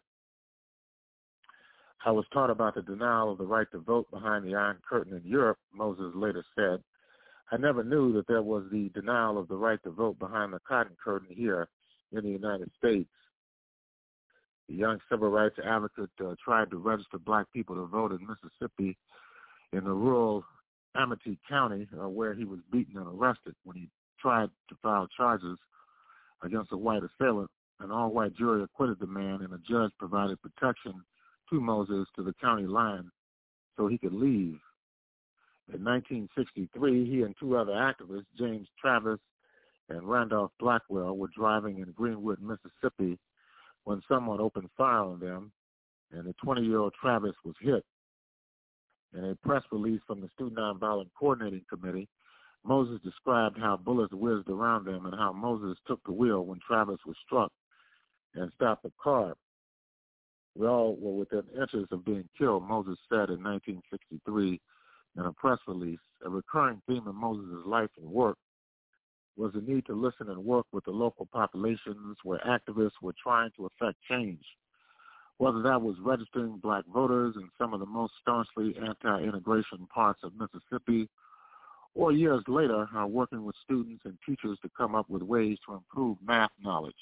I was taught about the denial of the right to vote behind the Iron Curtain in Europe, Moses later said. I never knew that there was the denial of the right to vote behind the Cotton Curtain here in the United States. The young civil rights advocate uh, tried to register black people to vote in Mississippi in the rural Amite County, uh, where he was beaten and arrested. When he tried to file charges against a white assailant, an all-white jury acquitted the man, and a judge provided protection to Moses to the county line so he could leave. In nineteen sixty-three, he and two other activists, James Travis and Randolph Blackwell, were driving in Greenwood, Mississippi, when someone opened fire on them, and the twenty-year-old Travis was hit. In a press release from the Student Nonviolent Coordinating Committee, Moses described how bullets whizzed around them and how Moses took the wheel when Travis was struck and stopped the car. We all were within inches of being killed, Moses said in nineteen sixty-three in a press release. A recurring theme in Moses' life and work was the need to listen and work with the local populations where activists were trying to affect change, whether that was registering black voters in some of the most staunchly anti-integration parts of Mississippi, or years later, uh, working with students and teachers to come up with ways to improve math knowledge.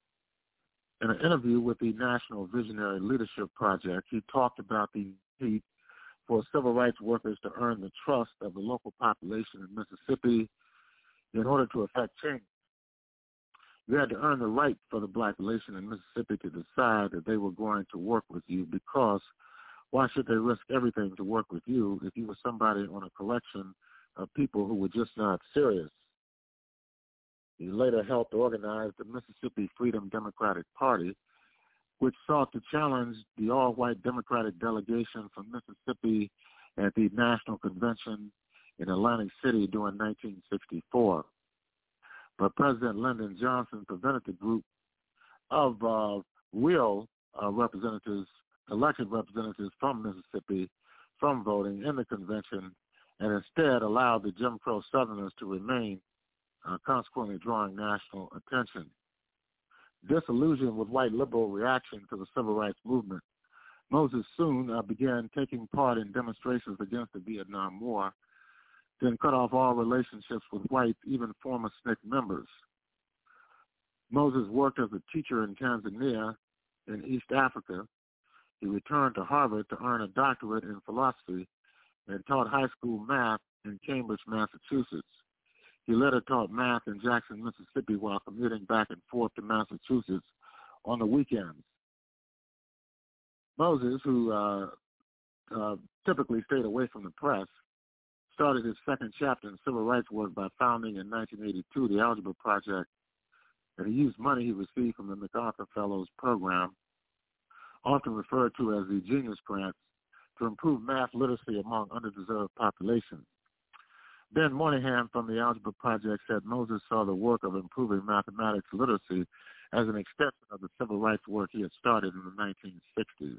In an interview with the National Visionary Leadership Project, he talked about the need for civil rights workers to earn the trust of the local population in Mississippi in order to affect change. You had to earn the right for the black population in Mississippi to decide that they were going to work with you, because why should they risk everything to work with you if you were somebody on a collection of people who were just not serious? He later helped organize the Mississippi Freedom Democratic Party, which sought to challenge the all-white Democratic delegation from Mississippi at the National Convention in Atlantic City during nineteen sixty-four. But President Lyndon Johnson prevented the group of uh, real uh, representatives, elected representatives from Mississippi, from voting in the convention, and instead allowed the Jim Crow Southerners to remain, uh, consequently drawing national attention. Disillusioned with white liberal reaction to the civil rights movement, Moses soon uh, began taking part in demonstrations against the Vietnam War, then cut off all relationships with whites, even former S N C C members. Moses worked as a teacher in Tanzania in East Africa. He returned to Harvard to earn a doctorate in philosophy and taught high school math in Cambridge, Massachusetts. He later taught math in Jackson, Mississippi, while commuting back and forth to Massachusetts on the weekends. Moses, who uh, uh, typically stayed away from the press, started his second chapter in civil rights work by founding in nineteen eighty-two the Algebra Project, and he used money he received from the MacArthur Fellows program, often referred to as the Genius Grants, to improve math literacy among underdeserved populations. Ben Moynihan from the Algebra Project said Moses saw the work of improving mathematics literacy as an extension of the civil rights work he had started in the nineteen sixties.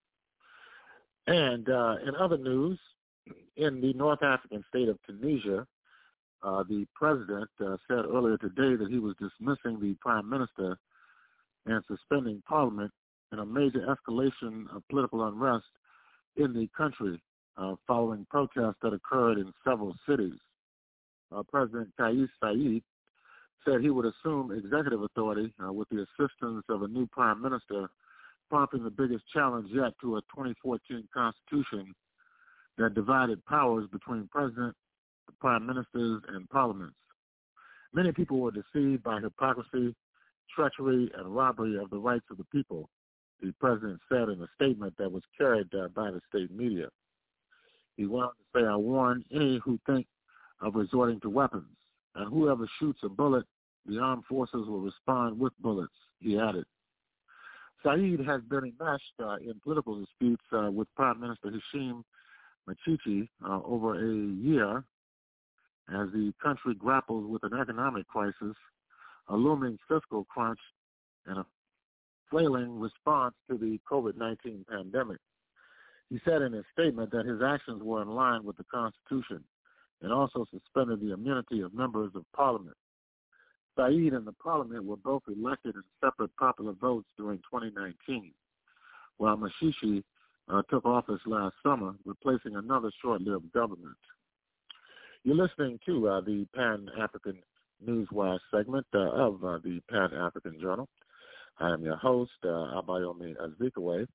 And uh, in other news, in the North African state of Tunisia, uh, the president uh, said earlier today that he was dismissing the prime minister and suspending parliament in a major escalation of political unrest in the country uh, following protests that occurred in several cities. Uh, President Kais Saied said he would assume executive authority uh, with the assistance of a new prime minister, prompting the biggest challenge yet to a twenty fourteen constitution that divided powers between president, the prime ministers, and parliaments. Many people were deceived by hypocrisy, treachery, and robbery of the rights of the people, the president said in a statement that was carried uh, by the state media. He went on to say, "I warn any who think of resorting to weapons, and whoever shoots a bullet, the armed forces will respond with bullets," he added. Saied has been enmeshed uh, in political disputes uh, with Prime Minister Hashim Machichi uh, over a year as the country grapples with an economic crisis, a looming fiscal crunch, and a flailing response to the COVID nineteen pandemic. He said in his statement that his actions were in line with the Constitution and also suspended the immunity of members of Parliament. Saied and the Parliament were both elected in separate popular votes during twenty nineteen, while Mashishi uh, took office last summer, replacing another short-lived government. You're listening to uh, the Pan-African Newswire segment uh, of uh, the Pan-African Journal. I am your host, uh, Abayomi Azikiwe.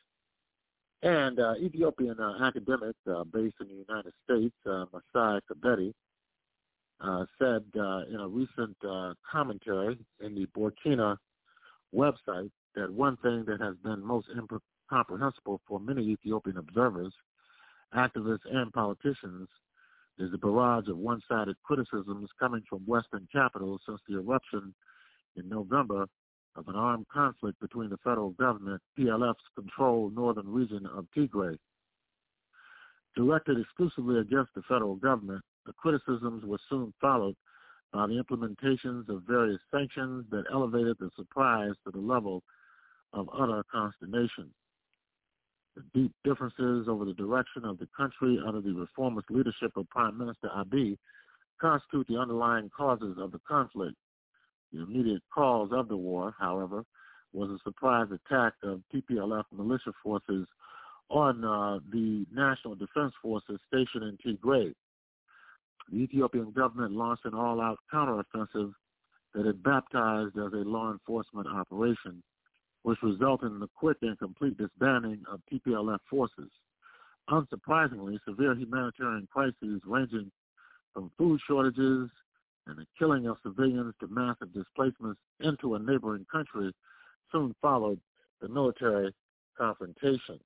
And uh, Ethiopian uh, academic uh, based in the United States, uh, Masai Kabedi, uh, said uh, in a recent uh, commentary in the Burkina website that one thing that has been most incomprehensible for many Ethiopian observers, activists, and politicians is the barrage of one-sided criticisms coming from Western capitals since the eruption in November of an armed conflict between the federal government, P L F's controlled northern region of Tigray. Directed exclusively against the federal government, The criticisms were soon followed by the implementations of various sanctions that elevated the surprise to the level of utter consternation. The deep differences over the direction of the country under the reformist leadership of Prime Minister Abiy constitute the underlying causes of the conflict. The immediate cause of the war, however, was a surprise attack of T P L F militia forces on uh, the National Defense Forces stationed in Tigray. The Ethiopian government launched an all-out counteroffensive that it baptized as a law enforcement operation, which resulted in the quick and complete disbanding of T P L F forces. Unsurprisingly, severe humanitarian crises ranging from food shortages and the killing of civilians to massive displacements into a neighboring country soon followed the military confrontation.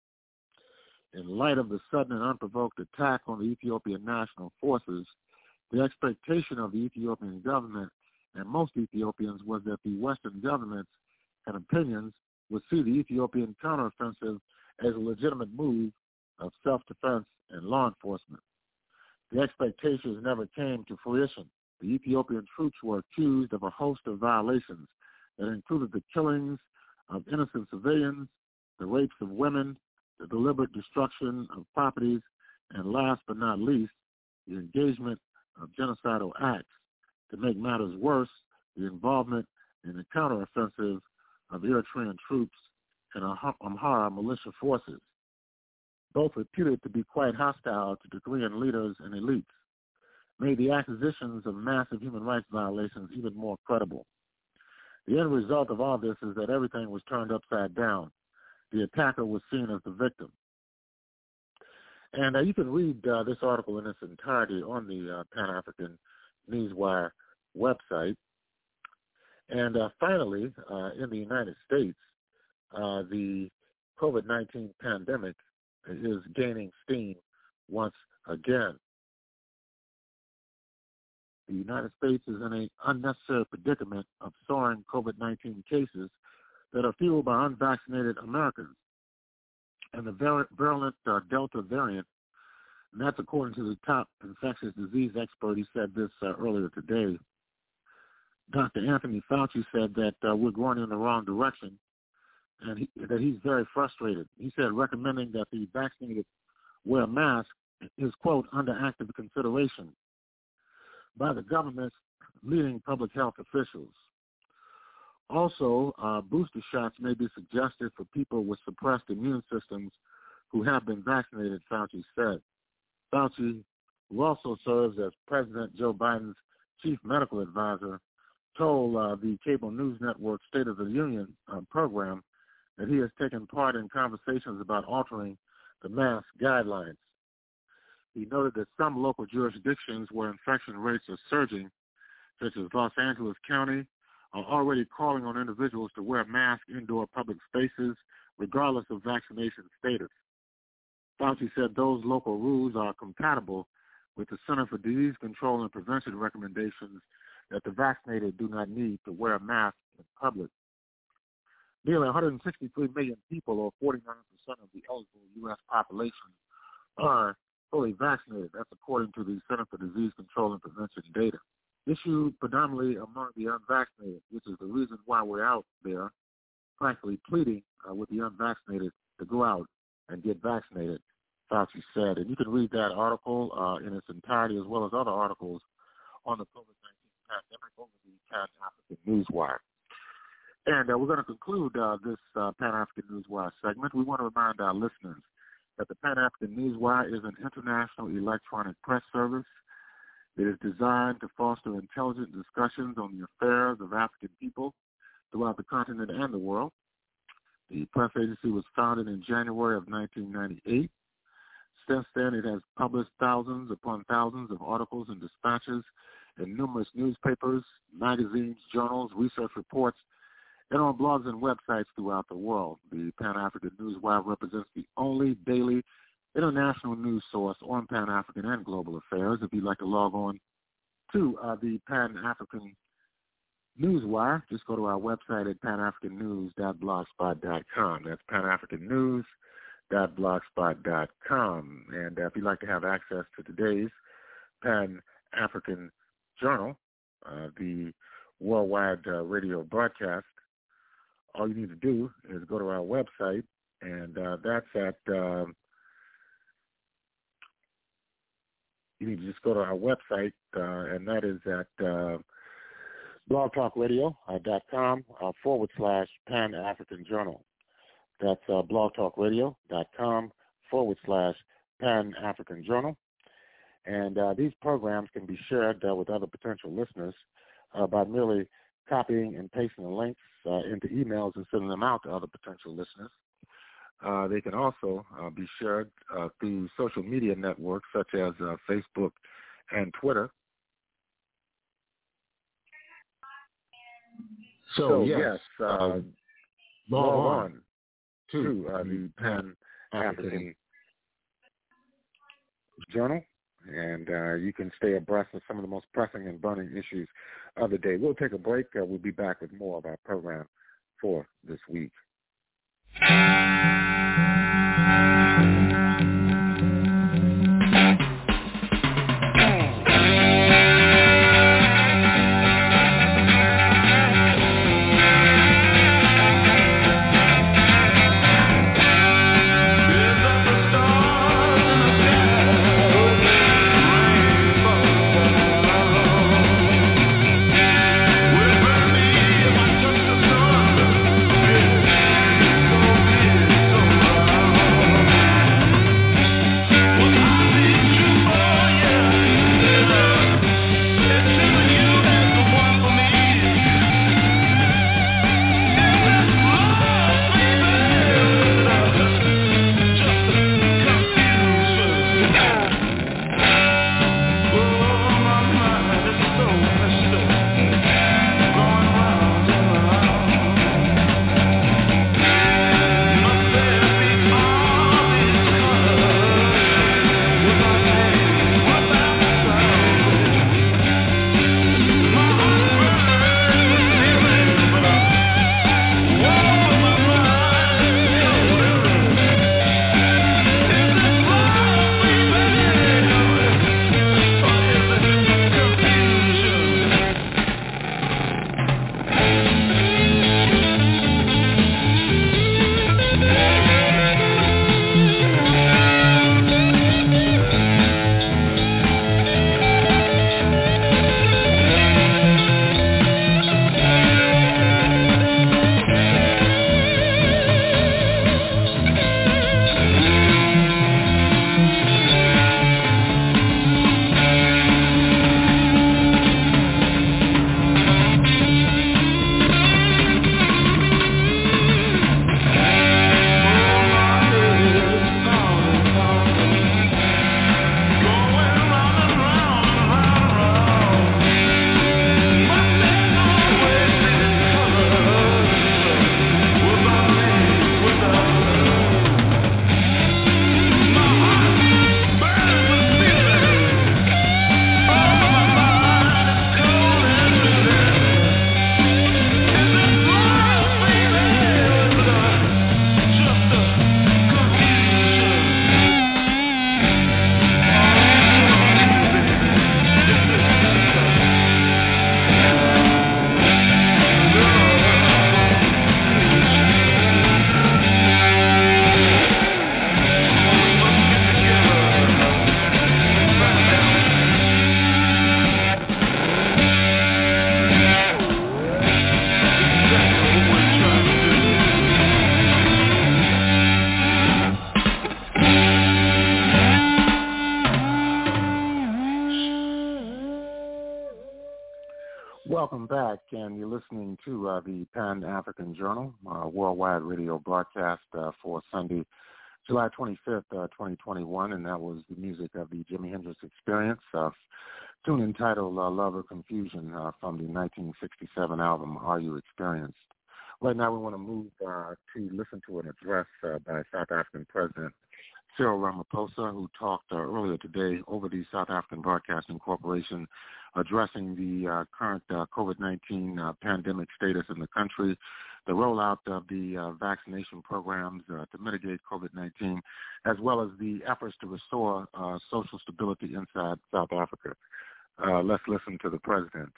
In light of the sudden and unprovoked attack on the Ethiopian national forces, the expectation of the Ethiopian government and most Ethiopians was that the Western governments and opinions would see the Ethiopian counteroffensive as a legitimate move of self-defense and law enforcement. The expectations never came to fruition. The Ethiopian troops were accused of a host of violations that included the killings of innocent civilians, the rapes of women, the deliberate destruction of properties, and last but not least, the engagement of genocidal acts. To make matters worse, the involvement in the counteroffensive of Eritrean troops and Amhara militia forces, both reputed to be quite hostile to Tigrayan leaders and elites, made the accusations of massive human rights violations even more credible. The end result of all this is that everything was turned upside down. The attacker was seen as the victim. And uh, you can read uh, this article in its entirety on the uh, Pan-African Newswire website. And uh, finally, uh, in the United States, uh, the COVID nineteen pandemic is gaining steam once again. The United States is in an unnecessary predicament of soaring COVID nineteen cases that are fueled by unvaccinated Americans and the virulent uh, Delta variant. And that's according to the top infectious disease expert. He said this uh, earlier today. Doctor Anthony Fauci said that uh, we're going in the wrong direction and he, that he's very frustrated. He said recommending that the vaccinated wear a mask is, quote, under active consideration by the government's leading public health officials. Also, uh, booster shots may be suggested for people with suppressed immune systems who have been vaccinated, Fauci said. Fauci, who also serves as President Joe Biden's chief medical advisor, told uh, the cable news network State of the Union uh, program that he has taken part in conversations about altering the mask guidelines. He noted that some local jurisdictions where infection rates are surging, such as Los Angeles County, are already calling on individuals to wear masks indoor public spaces, regardless of vaccination status. Fauci said those local rules are compatible with the Center for Disease Control and Prevention recommendations that the vaccinated do not need to wear a mask in public. Nearly one hundred sixty-three million people, or forty-nine percent of the eligible U S population, are fully vaccinated. That's according to the Center for Disease Control and Prevention data. Issued predominantly among the unvaccinated, which is the reason why we're out there, frankly, pleading uh, with the unvaccinated to go out and get vaccinated, Fauci said. And you can read that article uh, in its entirety, as well as other articles on the COVID nineteen pandemic over the Pan-African Newswire. And uh, we're going to conclude uh, this uh, Pan-African Newswire segment. We want to remind our listeners that the Pan-African Newswire is an international electronic press service. It is designed to foster intelligent discussions on the affairs of African people throughout the continent and the world. The press agency was founded in January of nineteen ninety-eight. Since then, it has published thousands upon thousands of articles and dispatches in numerous newspapers, magazines, journals, research reports, and on blogs and websites throughout the world. The Pan-African Newswire represents the only daily international news source on Pan-African and global affairs. If you'd like to log on to uh, the Pan-African Newswire, just go to our website at pan african news dot blogspot dot com. That's pan african news dot blogspot dot com. And uh, if you'd like to have access to today's Pan-African Journal, uh, the worldwide uh, radio broadcast, all you need to do is go to our website, and uh, that's at, uh, you need to just go to our website, uh, and that is at uh, blogtalkradio.com uh, forward slash Pan-African Journal. That's uh, blogtalkradio.com forward slash Pan-African Journal. And uh, these programs can be shared uh, with other potential listeners uh, by merely copying and pasting the links uh, into emails and sending them out to other potential listeners. Uh, they can also uh, be shared uh, through social media networks such as uh, Facebook and Twitter. So, so yes, yes uh, uh, log on to uh, the Pan-African Journal, and uh, you can stay abreast of some of the most pressing and burning issues of the day. We'll take a break. Uh, we'll be back with more of our program for this week. Welcome back, and you're listening to uh, the Pan-African Journal, uh, worldwide radio broadcast uh, for Sunday, July twenty-fifth, uh, twenty twenty-one, and that was the music of the Jimi Hendrix Experience, uh, tune entitled uh, Love or Confusion uh, from the nineteen sixty-seven album, Are You Experienced? Right now we want to move uh, to listen to an address uh, by South African President Cyril Ramaphosa, who talked uh, earlier today over the South African Broadcasting Corporation, addressing the uh, current uh, COVID nineteen uh, pandemic status in the country. the rollout of the uh, vaccination programs uh, to mitigate COVID nineteen, as well as the efforts to restore uh, social stability inside South Africa. Uh, let's listen to the president.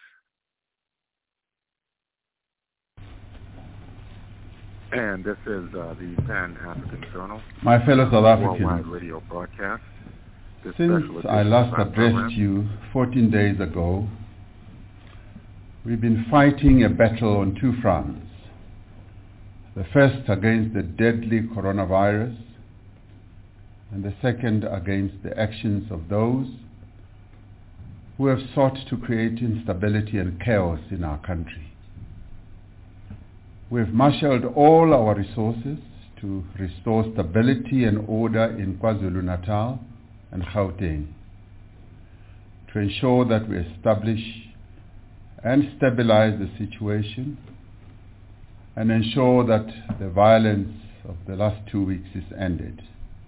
And this is uh, the Pan-African Journal. My fellow South Africans, worldwide radio broadcast. This since I last addressed you fourteen days ago, we've been fighting a battle on two fronts. The first against the deadly coronavirus, and the second against the actions of those who have sought to create instability and chaos in our country. We have marshaled all our resources to restore stability and order in KwaZulu-Natal and Gauteng, to ensure that we establish and stabilize the situation and ensure that the violence of the last two weeks is ended.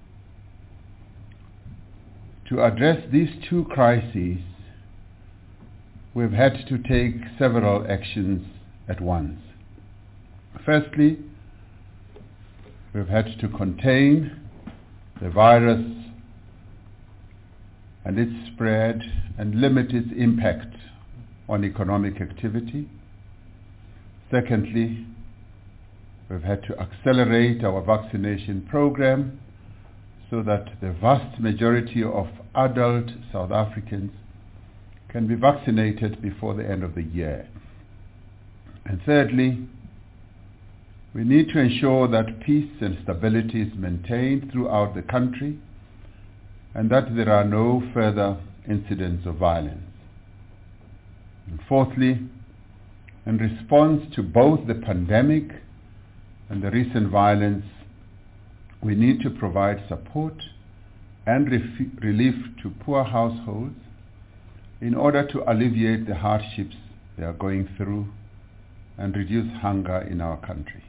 To address these two crises, we've had to take several actions at once. Firstly, we've had to contain the virus and its spread and limit its impact on economic activity. Secondly, we've had to accelerate our vaccination program so that the vast majority of adult South Africans can be vaccinated before the end of the year. And thirdly, we need to ensure that peace and stability is maintained throughout the country and that there are no further incidents of violence. And fourthly, in response to both the pandemic and the recent violence, we need to provide support and ref- relief to poor households in order to alleviate the hardships they are going through and reduce hunger in our country.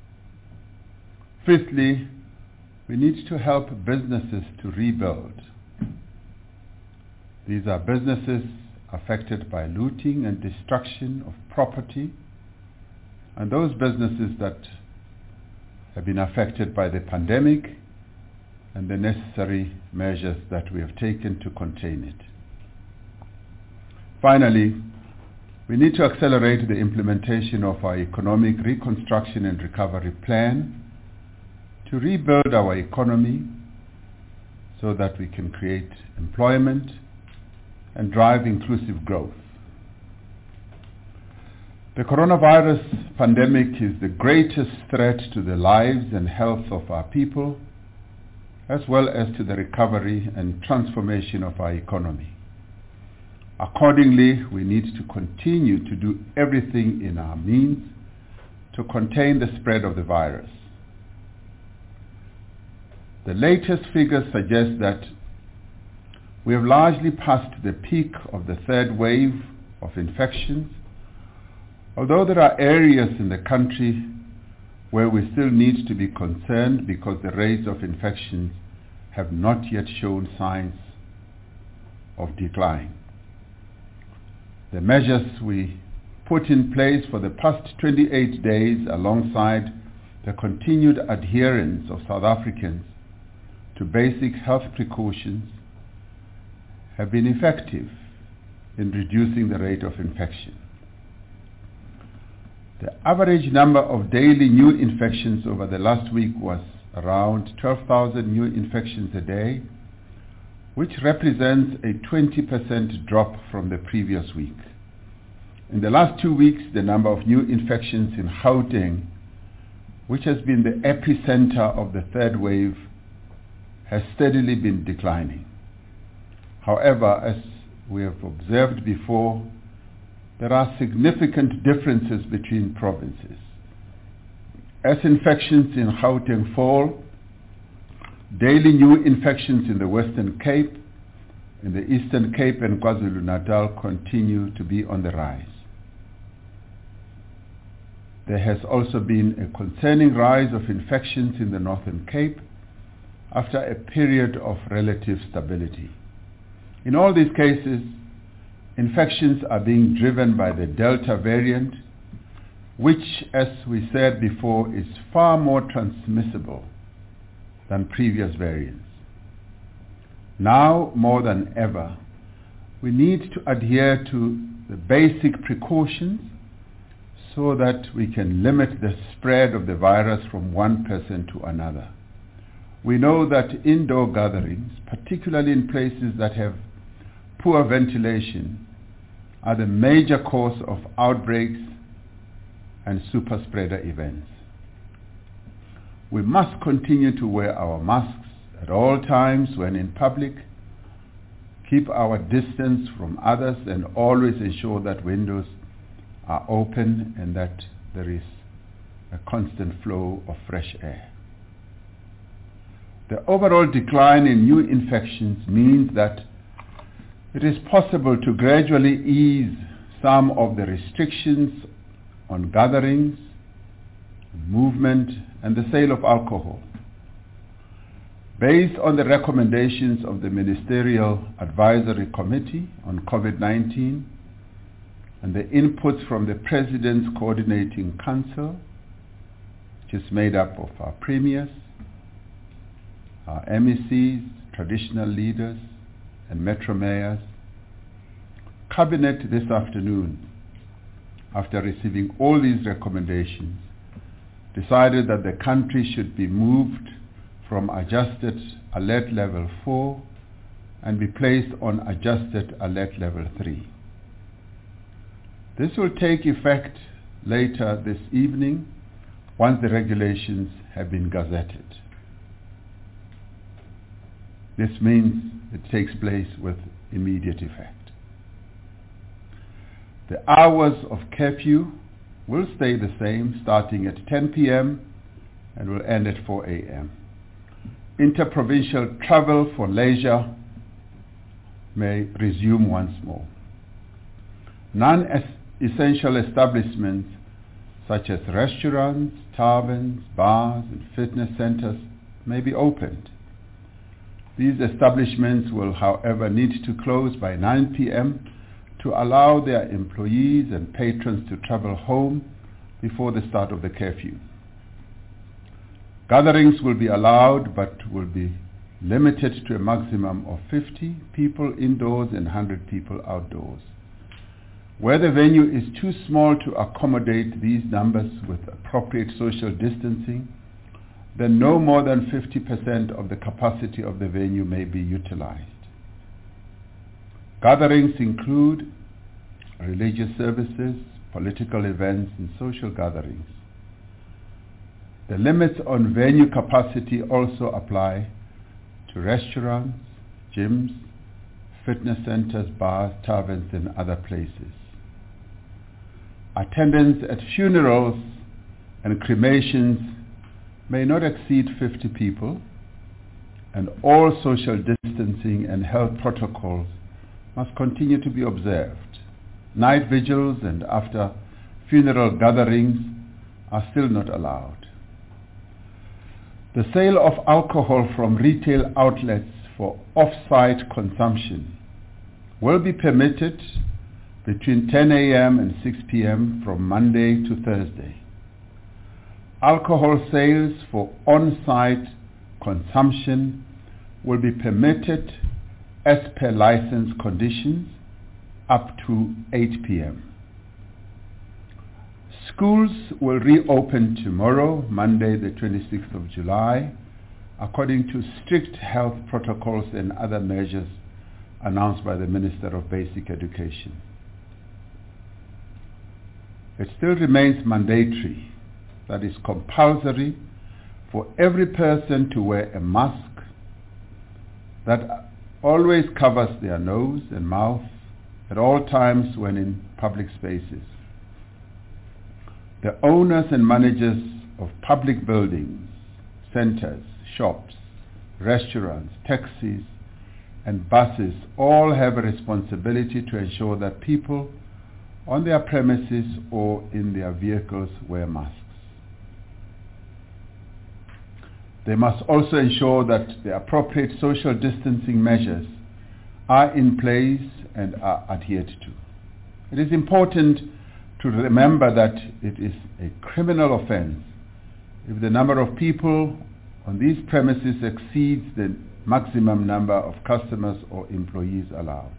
Fifthly, we need to help businesses to rebuild. These are businesses affected by looting and destruction of property, and those businesses that have been affected by the pandemic and the necessary measures that we have taken to contain it. Finally, we need to accelerate the implementation of our economic reconstruction and recovery plan to rebuild our economy so that we can create employment and drive inclusive growth. The coronavirus pandemic is the greatest threat to the lives and health of our people, as well as to the recovery and transformation of our economy. Accordingly, we need to continue to do everything in our means to contain the spread of the virus. The latest figures suggest that we have largely passed the peak of the third wave of infections, although there are areas in the country where we still need to be concerned because the rates of infections have not yet shown signs of decline. The measures we put in place for the past twenty-eight days, alongside the continued adherence of South Africans to basic health precautions, have been effective in reducing the rate of infection. The average number of daily new infections over the last week was around twelve thousand new infections a day, which represents a twenty percent drop from the previous week. In the last two weeks, the number of new infections in Gauteng, which has been the epicenter of the third wave, has steadily been declining. However, as we have observed before, there are significant differences between provinces. As infections in Gauteng fall, daily new infections in the Western Cape, in the Eastern Cape and KwaZulu-Natal continue to be on the rise. There has also been a concerning rise of infections in the Northern Cape after a period of relative stability. In all these cases, infections are being driven by the Delta variant, which, as we said before, is far more transmissible than previous variants. Now, more than ever, we need to adhere to the basic precautions so that we can limit the spread of the virus from one person to another. We know that indoor gatherings, particularly in places that have poor ventilation, are the major cause of outbreaks and super spreader events. We must continue to wear our masks at all times when in public, keep our distance from others, and always ensure that windows are open and that there is a constant flow of fresh air. The overall decline in new infections means that it is possible to gradually ease some of the restrictions on gatherings, movement, and the sale of alcohol. Based on the recommendations of the Ministerial Advisory Committee on COVID nineteen and the inputs from the President's Coordinating Council, which is made up of our premiers, our M E Cs, traditional leaders, and metro mayors, Cabinet this afternoon, after receiving all these recommendations, decided that the country should be moved from adjusted alert level four and be placed on adjusted alert level three. This will take effect later this evening once the regulations have been gazetted. This means it takes place with immediate effect. The hours of curfew will stay the same, starting at ten p.m. and will end at four a.m. Interprovincial travel for leisure may resume once more. Non-essential establishments such as restaurants, taverns, bars, and fitness centers may be opened. These establishments will, however, need to close by nine p.m. to allow their employees and patrons to travel home before the start of the curfew. Gatherings will be allowed, but will be limited to a maximum of fifty people indoors and one hundred people outdoors. Where the venue is too small to accommodate these numbers with appropriate social distancing, then no more than fifty percent of the capacity of the venue may be utilized. Gatherings include religious services, political events, and social gatherings. The limits on venue capacity also apply to restaurants, gyms, fitness centers, bars, taverns, and other places. Attendance at funerals and cremations may not exceed fifty people, and all social distancing and health protocols must continue to be observed. Night vigils and after funeral gatherings are still not allowed. The sale of alcohol from retail outlets for off-site consumption will be permitted between ten a.m. and six p.m. from Monday to Thursday. Alcohol sales for on-site consumption will be permitted as per license conditions up to eight p.m. Schools will reopen tomorrow, Monday the twenty-sixth of July, according to strict health protocols and other measures announced by the Minister of Basic Education. It still remains mandatory, that is compulsory, for every person to wear a mask that always covers their nose and mouth at all times when in public spaces. The owners and managers of public buildings, centers, shops, restaurants, taxis, and buses all have a responsibility to ensure that people on their premises or in their vehicles wear masks. They must also ensure that the appropriate social distancing measures are in place and are adhered to. It is important to to remember that it is a criminal offense if the number of people on these premises exceeds the maximum number of customers or employees allowed.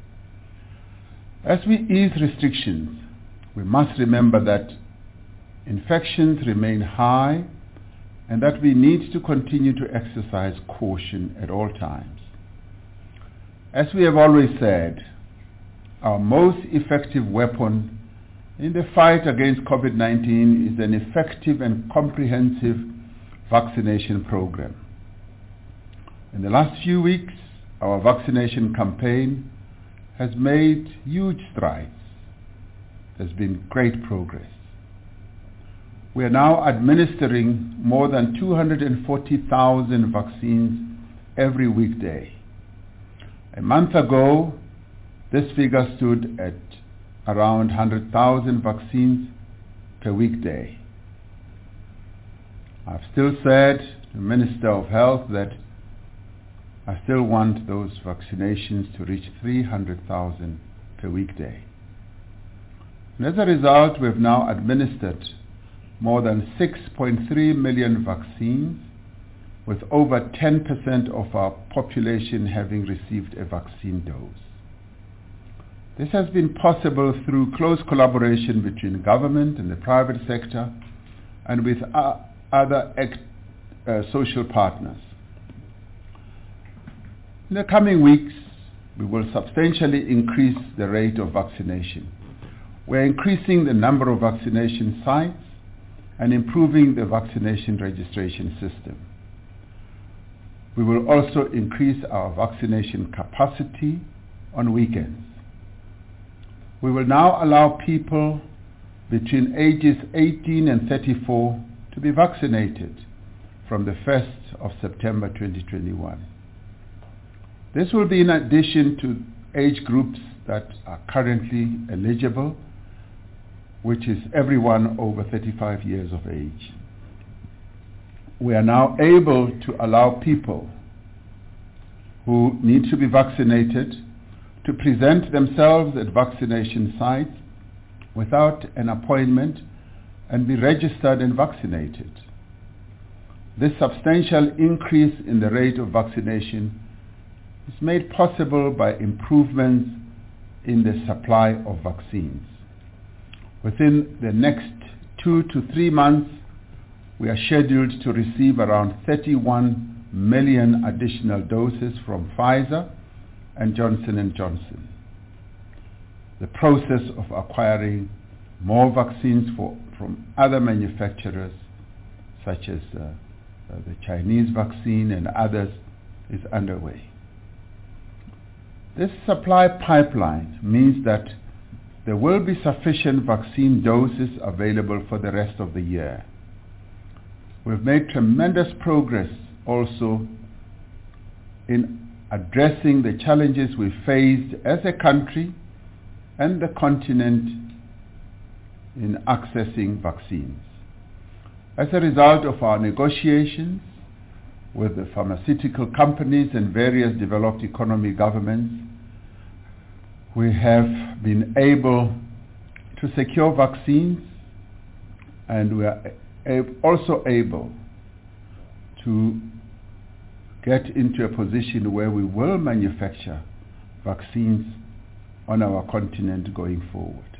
As we ease restrictions, we must remember that infections remain high and that we need to continue to exercise caution at all times. As we have always said, our most effective weapon in the fight against COVID nineteen is an effective and comprehensive vaccination program. In the last few weeks, our vaccination campaign has made huge strides. There's been great progress. We are now administering more than two hundred forty thousand vaccines every weekday. A month ago, this figure stood at around one hundred thousand vaccines per weekday. I've still said to the Minister of Health that I still want those vaccinations to reach three hundred thousand per weekday. And as a result, we've now administered more than six point three million vaccines, with over ten percent of our population having received a vaccine dose. This has been possible through close collaboration between government and the private sector and with uh, other act, uh, social partners. In the coming weeks, we will substantially increase the rate of vaccination. We're increasing the number of vaccination sites and improving the vaccination registration system. We will also increase our vaccination capacity on weekends. We will now allow people between ages eighteen and thirty-four to be vaccinated from the first of September twenty twenty-one. This will be in addition to age groups that are currently eligible, which is everyone over thirty-five years of age. We are now able to allow people who need to be vaccinated to present themselves at vaccination sites without an appointment and be registered and vaccinated. This substantial increase in the rate of vaccination is made possible by improvements in the supply of vaccines. Within the next two to three months, we are scheduled to receive around thirty-one million additional doses from Pfizer and Johnson and Johnson. The process of acquiring more vaccines for, from other manufacturers, such as uh, uh, the Chinese vaccine and others, is underway. This supply pipeline means that there will be sufficient vaccine doses available for the rest of the year. We've made tremendous progress also in addressing the challenges we faced as a country and the continent in accessing vaccines. As a result of our negotiations with the pharmaceutical companies and various developed economy governments, we have been able to secure vaccines, and we are also able to get into a position where we will manufacture vaccines on our continent going forward.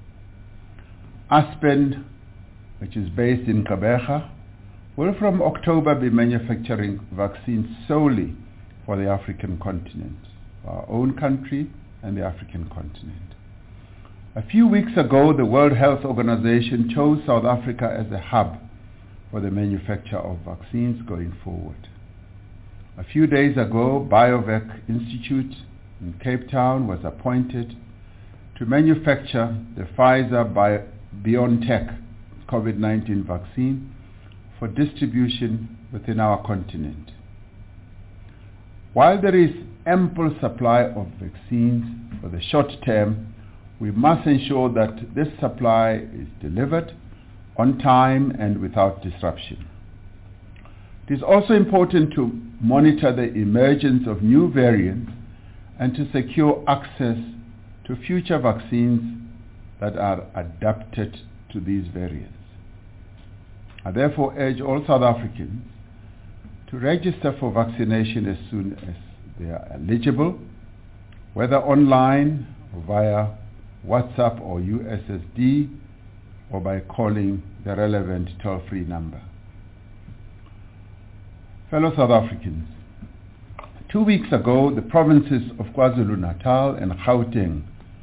Aspen, which is based in Gqeberha, will from October be manufacturing vaccines solely for the African continent, for our own country and the African continent. A few weeks ago, the World Health Organization chose South Africa as a hub for the manufacture of vaccines going forward. A few days ago, BioVac Institute in Cape Town was appointed to manufacture the Pfizer Bio- BioNTech COVID nineteen vaccine for distribution within our continent. While there is ample supply of vaccines for the short term, we must ensure that this supply is delivered on time and without disruption. It is also important to monitor the emergence of new variants and to secure access to future vaccines that are adapted to these variants. I therefore urge all South Africans to register for vaccination as soon as they are eligible, whether online or via WhatsApp or U S S D, or by calling the relevant toll-free number. Fellow South Africans, two weeks ago, the provinces of KwaZulu-Natal and Gauteng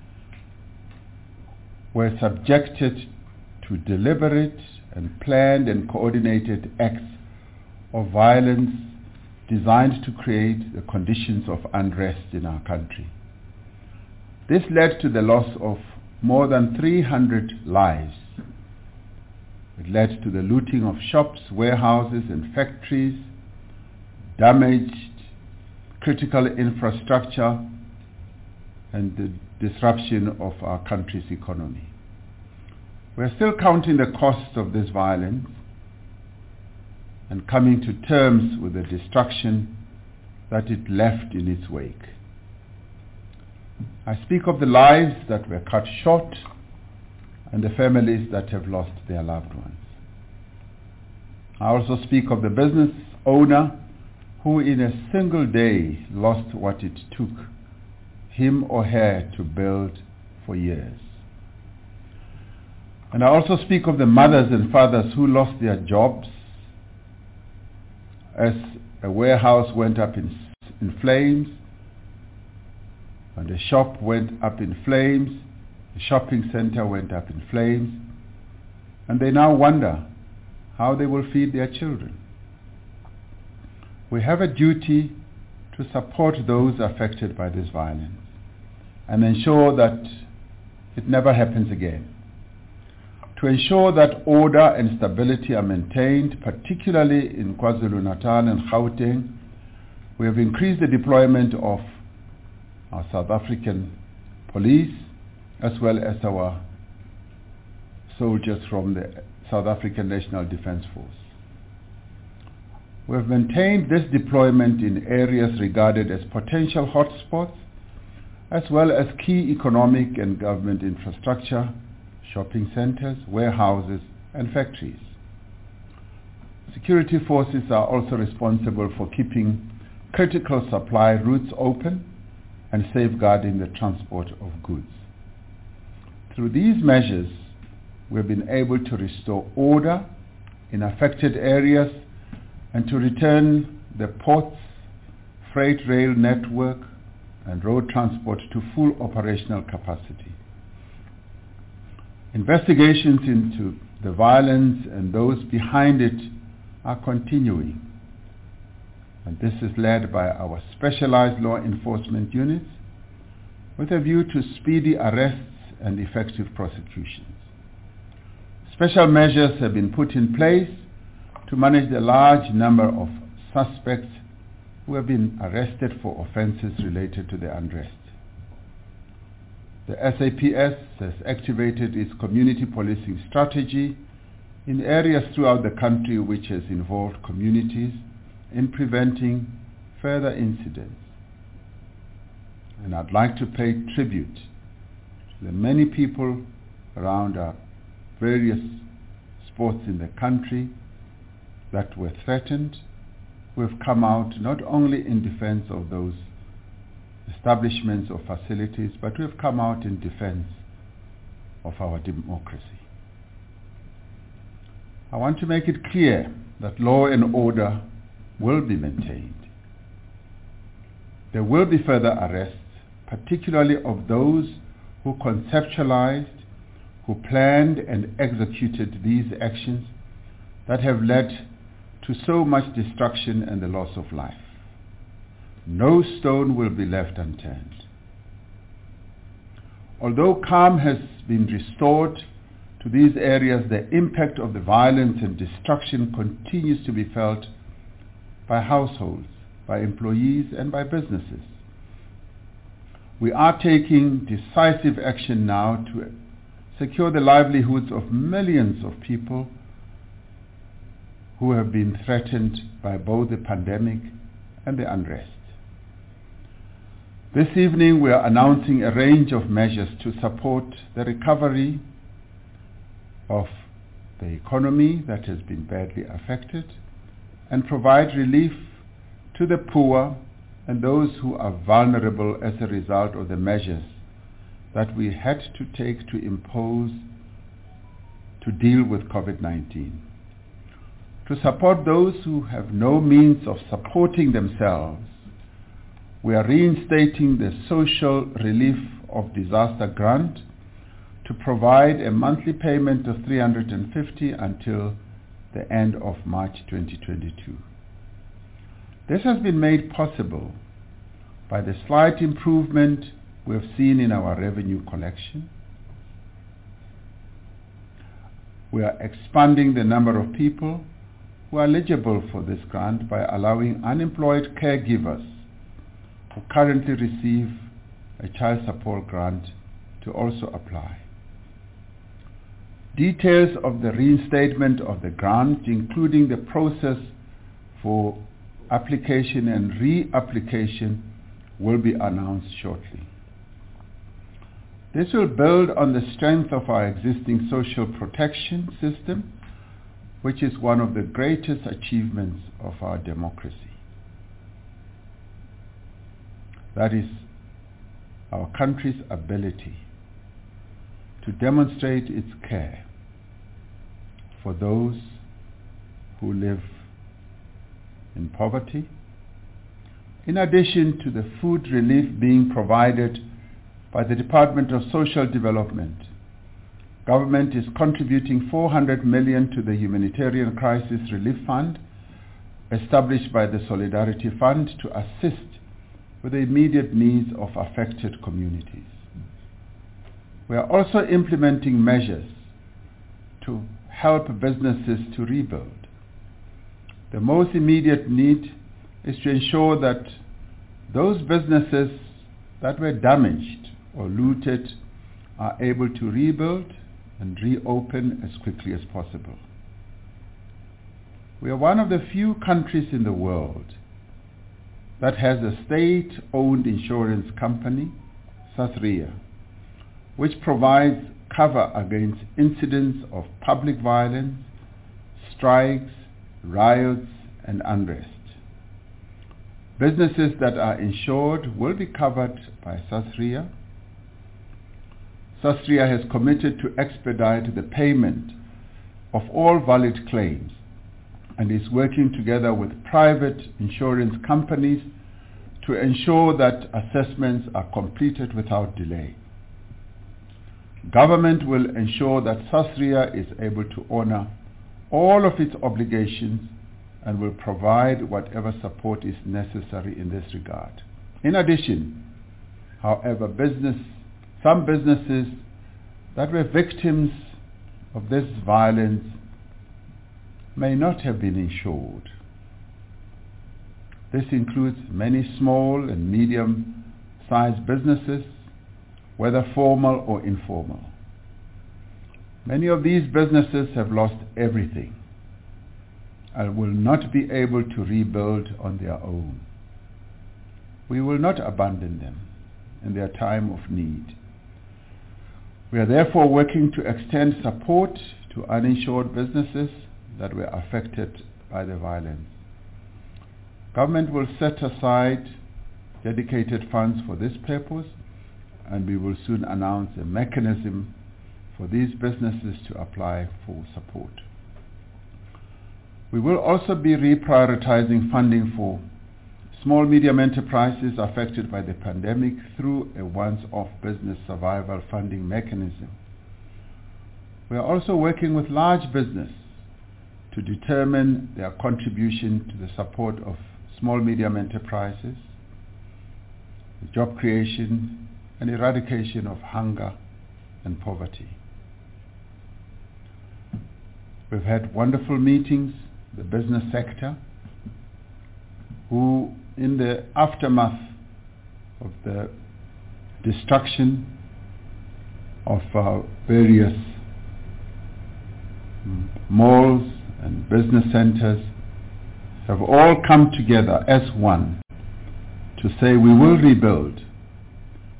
were subjected to deliberate and planned and coordinated acts of violence designed to create the conditions of unrest in our country. This led to the loss of more than three hundred lives. It led to the looting of shops, warehouses and factories, damaged critical infrastructure, and the disruption of our country's economy. We are still counting the cost of this violence and coming to terms with the destruction that it left in its wake. I speak of the lives that were cut short and the families that have lost their loved ones. I also speak of the business owner who in a single day lost what it took him or her to build for years. And I also speak of the mothers and fathers who lost their jobs as a warehouse went up in, in flames, and a shop went up in flames, the shopping center went up in flames, and they now wonder how they will feed their children. We have a duty to support those affected by this violence and ensure that it never happens again. To ensure that order and stability are maintained, particularly in KwaZulu-Natal and Gauteng, we have increased the deployment of our South African police as well as our soldiers from the South African National Defence Force. We have maintained this deployment in areas regarded as potential hotspots, as well as key economic and government infrastructure, shopping centers, warehouses, and factories. Security forces are also responsible for keeping critical supply routes open and safeguarding the transport of goods. Through these measures, we have been able to restore order in affected areas and to return the ports, freight rail network, and road transport to full operational capacity. Investigations into the violence and those behind it are continuing, and this is led by our specialized law enforcement units with a view to speedy arrests and effective prosecutions. Special measures have been put in place to manage the large number of suspects who have been arrested for offences related to the unrest. The S A P S has activated its community policing strategy in areas throughout the country which has involved communities in preventing further incidents. And I'd like to pay tribute to the many people around our various spots in the country that were threatened, who have come out not only in defense of those establishments or facilities, but who have come out in defense of our democracy. I want to make it clear that law and order will be maintained. There will be further arrests, particularly of those who conceptualized, who planned and executed these actions that have led to so much destruction and the loss of life. No stone will be left unturned. Although calm has been restored to these areas, the impact of the violence and destruction continues to be felt by households, by employees, and by businesses. We are taking decisive action now to secure the livelihoods of millions of people who have been threatened by both the pandemic and the unrest. This evening we are announcing a range of measures to support the recovery of the economy that has been badly affected and provide relief to the poor and those who are vulnerable as a result of the measures that we had to take to impose to deal with COVID nineteen. To support those who have no means of supporting themselves, we are reinstating the Social Relief of Disaster Grant to provide a monthly payment of three hundred fifty dollars until the end of March twenty twenty-two. This has been made possible by the slight improvement we have seen in our revenue collection. We are expanding the number of people who are eligible for this grant by allowing unemployed caregivers who currently receive a child support grant to also apply. Details of the reinstatement of the grant, including the process for application and reapplication, will be announced shortly. This will build on the strength of our existing social protection system, which is one of the greatest achievements of our democracy. That is our country's ability to demonstrate its care for those who live in poverty, in addition to the food relief being provided by the Department of Social Development. Government is contributing four hundred million dollars to the Humanitarian Crisis Relief Fund, established by the Solidarity Fund to assist with the immediate needs of affected communities. We are also implementing measures to help businesses to rebuild. The most immediate need is to ensure that those businesses that were damaged or looted are able to rebuild and reopen as quickly as possible. We are one of the few countries in the world that has a state-owned insurance company, Sasria, which provides cover against incidents of public violence, strikes, riots, and unrest. Businesses that are insured will be covered by Sasria. Sasria has committed to expedite the payment of all valid claims and is working together with private insurance companies to ensure that assessments are completed without delay. Government will ensure that Sasria is able to honor all of its obligations and will provide whatever support is necessary in this regard. In addition, however, business, some businesses that were victims of this violence may not have been insured. This includes many small and medium-sized businesses, whether formal or informal. Many of these businesses have lost everything and will not be able to rebuild on their own. We will not abandon them in their time of need. We are therefore working to extend support to uninsured businesses that were affected by the violence. Government will set aside dedicated funds for this purpose, and we will soon announce a mechanism for these businesses to apply for support. We will also be reprioritizing funding for small medium enterprises affected by the pandemic through a once-off business survival funding mechanism. We are also working with large business to determine their contribution to the support of small medium enterprises, job creation, and eradication of hunger and poverty. We've had wonderful meetings with the business sector, who in the aftermath of the destruction of uh, various malls and business centers have all come together as one to say we will rebuild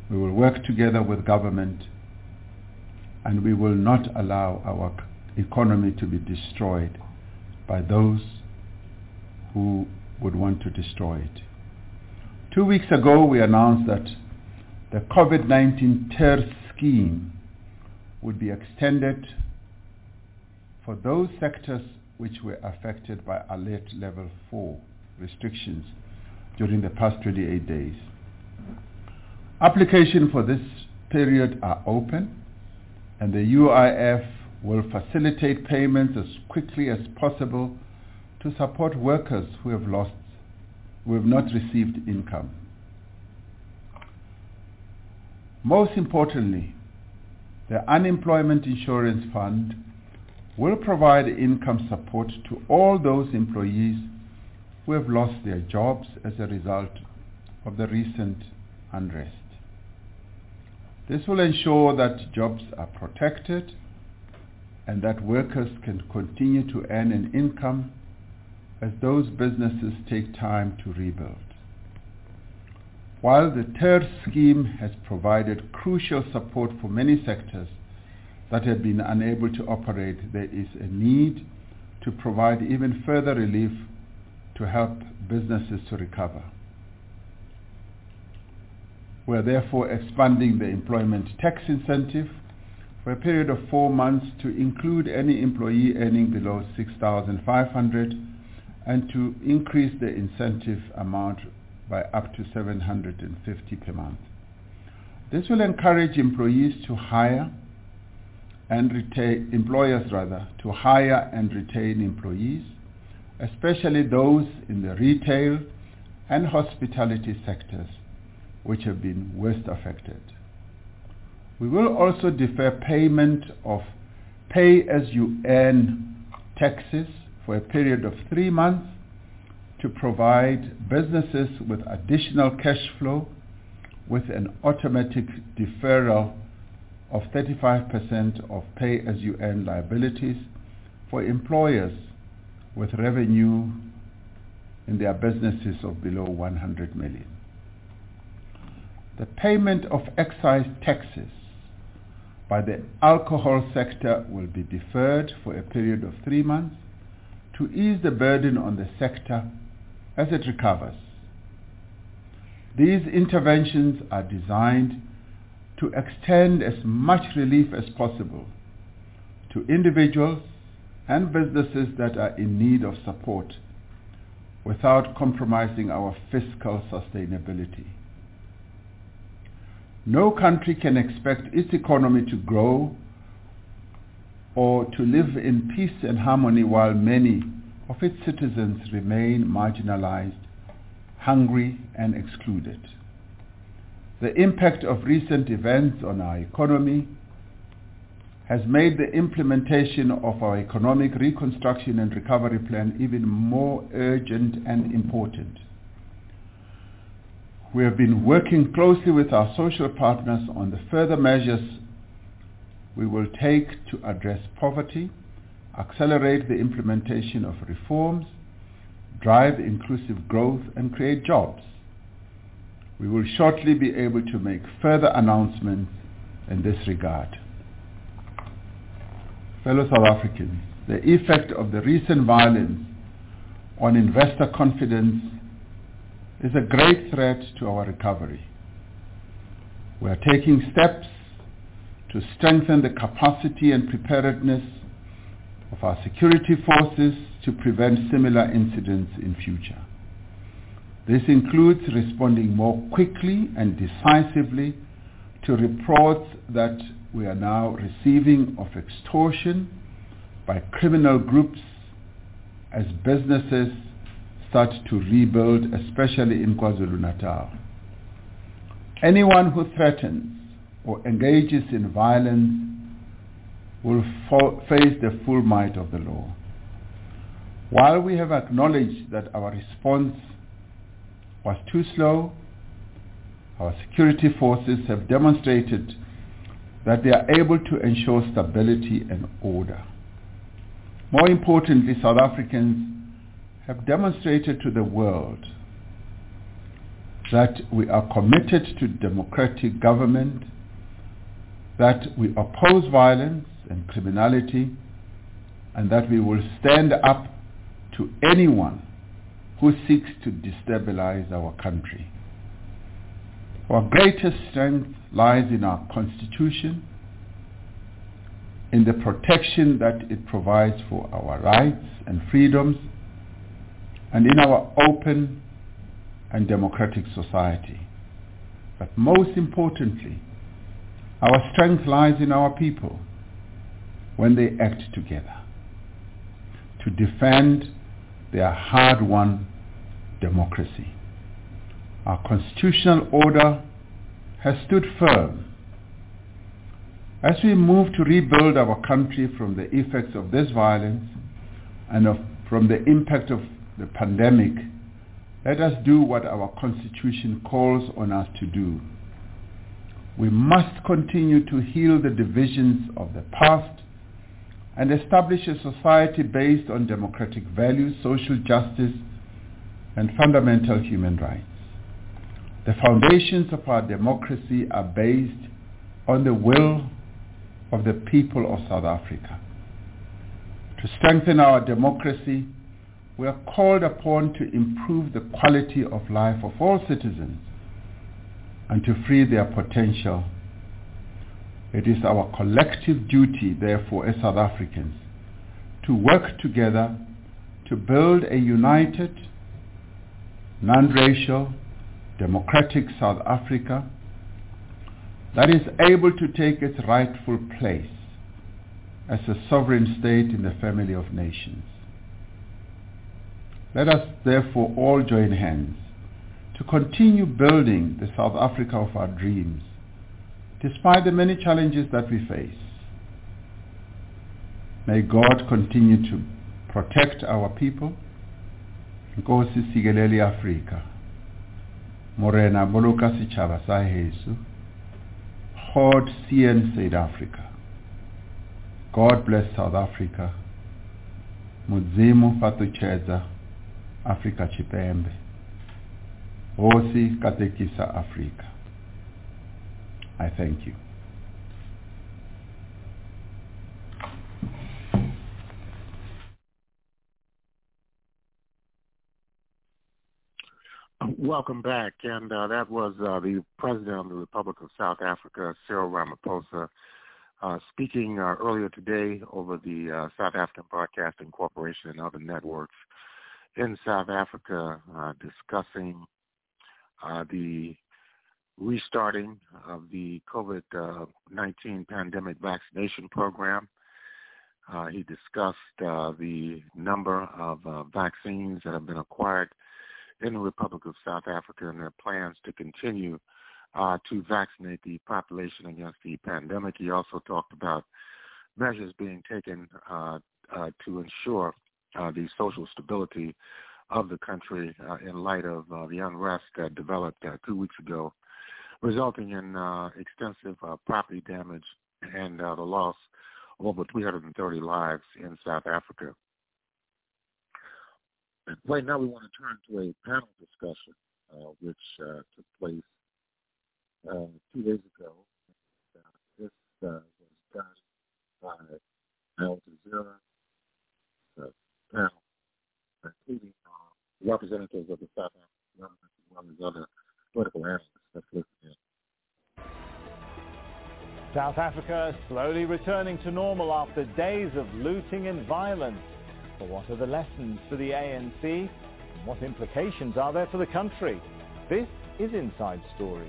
We will work together with government, and we will not allow our economy to be destroyed by those who would want to destroy it. Two weeks ago, we announced that the COVID nineteen T E R scheme would be extended for those sectors which were affected by alert level four restrictions during the past twenty-eight days. Applications for this period are open, and the U I F will facilitate payments as quickly as possible to support workers who have lost, who have not received income. Most importantly, the Unemployment Insurance Fund will provide income support to all those employees who have lost their jobs as a result of the recent unrest. This will ensure that jobs are protected and that workers can continue to earn an income as those businesses take time to rebuild. While the T E R scheme has provided crucial support for many sectors that have been unable to operate, there is a need to provide even further relief to help businesses to recover. We are therefore expanding the employment tax incentive for a period of four months to include any employee earning below six thousand five hundred dollars and to increase the incentive amount by up to seven hundred fifty dollars per month. This will encourage employees to hire and retain, employers rather, to hire and retain employees, especially those in the retail and hospitality sectors, which have been worst affected. We will also defer payment of pay-as-you-earn taxes for a period of three months to provide businesses with additional cash flow with an automatic deferral of thirty-five percent of pay-as-you-earn liabilities for employers with revenue in their businesses of below one hundred million. The payment of excise taxes by the alcohol sector will be deferred for a period of three months to ease the burden on the sector as it recovers. These interventions are designed to extend as much relief as possible to individuals and businesses that are in need of support without compromising our fiscal sustainability. No country can expect its economy to grow or to live in peace and harmony while many of its citizens remain marginalized, hungry, and excluded. The impact of recent events on our economy has made the implementation of our economic reconstruction and recovery plan even more urgent and important. We have been working closely with our social partners on the further measures we will take to address poverty, accelerate the implementation of reforms, drive inclusive growth, and create jobs. We will shortly be able to make further announcements in this regard. Fellow South Africans, the effect of the recent violence on investor confidence is a great threat to our recovery. We are taking steps to strengthen the capacity and preparedness of our security forces to prevent similar incidents in future. This includes responding more quickly and decisively to reports that we are now receiving of extortion by criminal groups as businesses start to rebuild, especially in KwaZulu-Natal. Anyone who threatens or engages in violence will fo- face the full might of the law. While we have acknowledged that our response was too slow, our security forces have demonstrated that they are able to ensure stability and order. More importantly, South Africans have demonstrated to the world that we are committed to democratic government, that we oppose violence and criminality, and that we will stand up to anyone who seeks to destabilize our country. Our greatest strength lies in our Constitution, in the protection that it provides for our rights and freedoms, and in our open and democratic society. But most importantly, our strength lies in our people when they act together to defend their hard-won democracy. Our constitutional order has stood firm. As we move to rebuild our country from the effects of this violence and of, from the impact of the pandemic, let us do what our Constitution calls on us to do. We must continue to heal the divisions of the past and establish a society based on democratic values, social justice, and fundamental human rights. The foundations of our democracy are based on the will of the people of South Africa. To strengthen our democracy, we are called upon to improve the quality of life of all citizens and to free their potential. It is our collective duty, therefore, as South Africans, to work together to build a united, non-racial, democratic South Africa that is able to take its rightful place as a sovereign state in the family of nations. Let us therefore all join hands to continue building the South Africa of our dreams, despite the many challenges that we face. May God continue to protect our people. Nkosi sikelele Afrika. Morena boloka sitjhaba sa heso. God C N South Africa. God bless South Africa. Mudzimu fatucheza Afrika Chipembe. Hosi katekisa Afrika. I thank you. Welcome back, and uh, that was uh, the President of the Republic of South Africa, Cyril Ramaphosa, uh, speaking uh, earlier today over the uh, South African Broadcasting Corporation and other networks in South Africa, uh, discussing uh, the restarting of the COVID nineteen pandemic vaccination program. Uh, he discussed uh, the number of uh, vaccines that have been acquired in the Republic of South Africa and their plans to continue uh, to vaccinate the population against the pandemic. He also talked about measures being taken uh, uh, to ensure uh, the social stability of the country uh, in light of uh, the unrest that developed uh, two weeks ago, resulting in uh, extensive uh, property damage and uh, the loss of over three hundred thirty lives in South Africa. And right now we want to turn to a panel discussion uh, which uh, took place uh, two days ago. And, uh, this uh, was done by Al Jazeera uh, panel, including uh, representatives of the South African government as well as other political analysts. Let's listen in. South Africa slowly returning to normal after days of looting and violence. But what are the lessons for the A N C? And what implications are there for the country? This is Inside Story.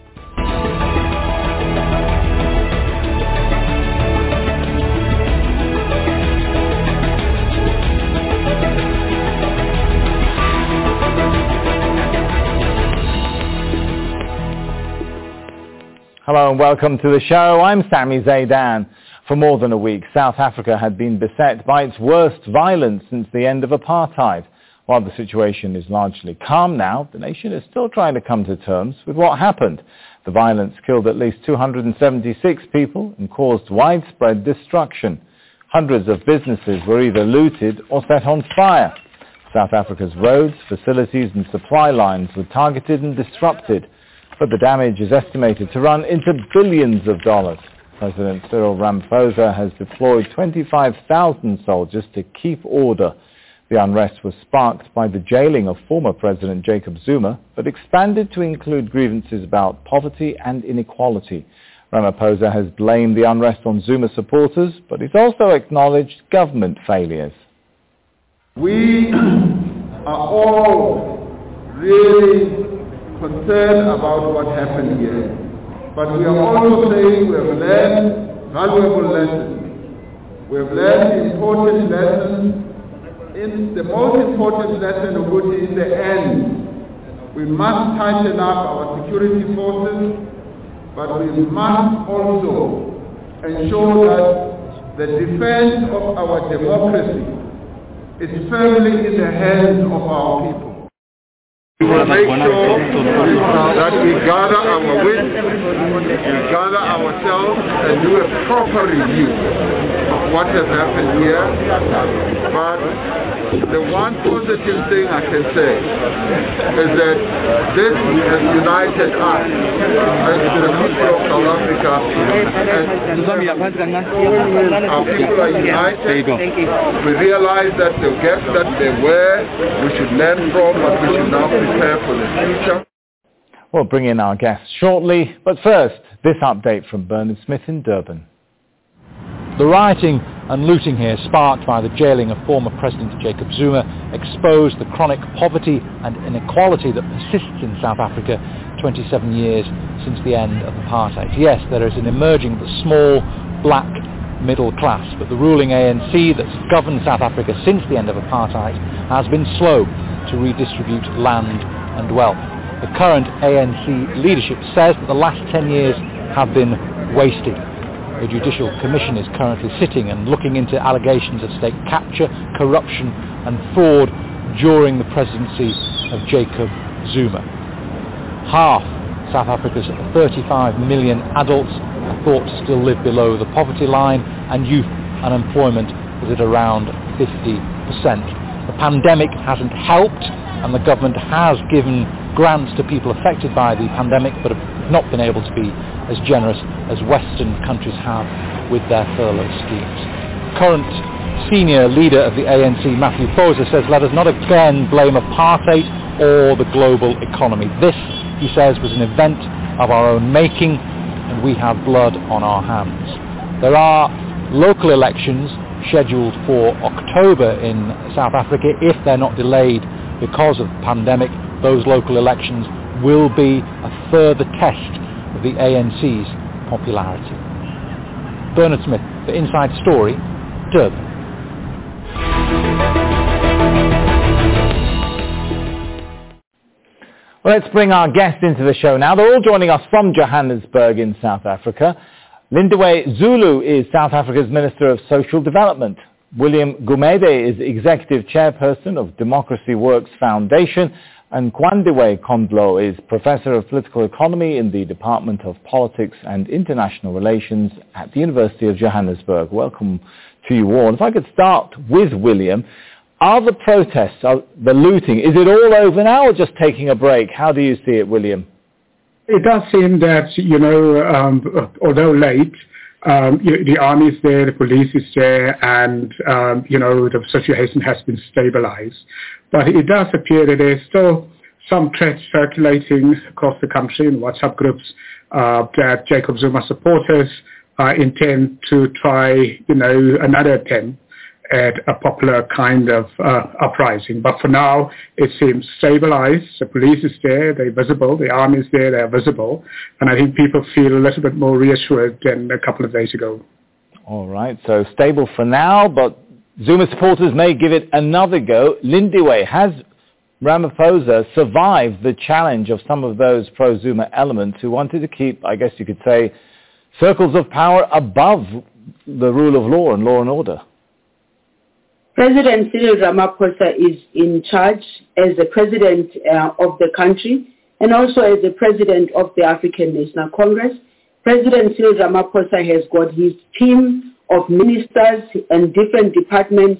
Hello and welcome to the show. I'm Sami Zaidan. For more than a week, South Africa had been beset by its worst violence since the end of apartheid. While the situation is largely calm now, the nation is still trying to come to terms with what happened. The violence killed at least two hundred seventy-six people and caused widespread destruction. Hundreds of businesses were either looted or set on fire. South Africa's roads, facilities and supply lines were targeted and disrupted, but the damage is estimated to run into billions of dollars. President Cyril Ramaphosa has deployed twenty-five thousand soldiers to keep order. The unrest was sparked by the jailing of former President Jacob Zuma, but expanded to include grievances about poverty and inequality. Ramaphosa has blamed the unrest on Zuma supporters, but he's also acknowledged government failures. We are all really concerned about what happened here. But we are also saying we have learned valuable lessons. We have learned important lessons. In the most important lesson of which in the end, we must tighten up our security forces, but we must also ensure that the defense of our democracy is firmly in the hands of our people. We will make sure that we gather our wits, we gather ourselves and do a proper review of what has happened here. But the one positive thing I can say is that this has united us as the people of South Africa. And our people are united. We realize that the gaps that there were, we should learn from, but we should now prepare for the future. We'll bring in our guests shortly, but first, this update from Bernard Smith in Durban. The rioting and looting here, sparked by the jailing of former President Jacob Zuma, exposed the chronic poverty and inequality that persists in South Africa twenty-seven years since the end of apartheid. Yes, there is an emerging but small black middle class, but the ruling A N C that's governed South Africa since the end of apartheid has been slow to redistribute land and wealth. The current A N C leadership says that the last ten years have been wasted. The Judicial Commission is currently sitting and looking into allegations of state capture, corruption and fraud during the presidency of Jacob Zuma. Half South Africa's thirty-five million adults are thought to still live below the poverty line, and youth unemployment is at around fifty percent. The pandemic hasn't helped, and the government has given grants to people affected by the pandemic, but have not been able to be as generous as Western countries have with their furlough schemes. Current senior leader of the A N C, Matthew Phosa, says, let us not again blame apartheid or the global economy. This, he says, was an event of our own making, and we have blood on our hands. There are local elections scheduled for October in South Africa. If they're not delayed because of the pandemic, those local elections will be a further test of the A N C's popularity. Bernard Smith for Inside Story, Durban. Well, let's bring our guests into the show now. They're all joining us from Johannesburg in South Africa. Lindiwe Zulu is South Africa's Minister of Social Development. William Gumede is Executive Chairperson of Democracy Works Foundation. And Kwandiwe Kondlo is Professor of Political Economy in the Department of Politics and International Relations at the University of Johannesburg. Welcome to you all. If I could start with William, are the protests, are the looting, is it all over now or just taking a break? How do you see it, William? It does seem that, you know, um, although late, um, the army is there, the police is there, and, um, you know, the situation has been stabilized. But it does appear that there's still some threats circulating across the country in WhatsApp groups uh, that Jacob Zuma supporters uh, intend to try, you know, another attempt at a popular kind of uh, uprising. But for now, it seems stabilized. The police is there, they're visible. The army is there, they're visible. And I think people feel a little bit more reassured than a couple of days ago. All right, so stable for now, but Zuma supporters may give it another go. Lindiwe, has Ramaphosa survived the challenge of some of those pro-Zuma elements who wanted to keep, I guess you could say, circles of power above the rule of law and law and order? President Cyril Ramaphosa is in charge as the president uh, of the country and also as the president of the African National Congress. President Cyril Ramaphosa has got his team of ministers and different departments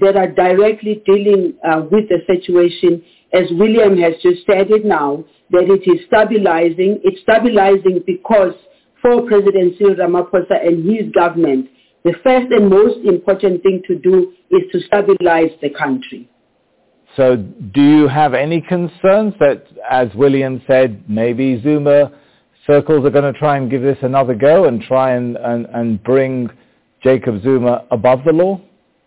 that are directly dealing uh, with the situation, as William has just said it now, that it is stabilizing. It's stabilizing because for President Cyril Ramaphosa and his government, the first and most important thing to do is to stabilize the country. So do you have any concerns that, as William said, maybe Zuma circles are going to try and give this another go and try and, and, and bring Jacob Zuma above the law?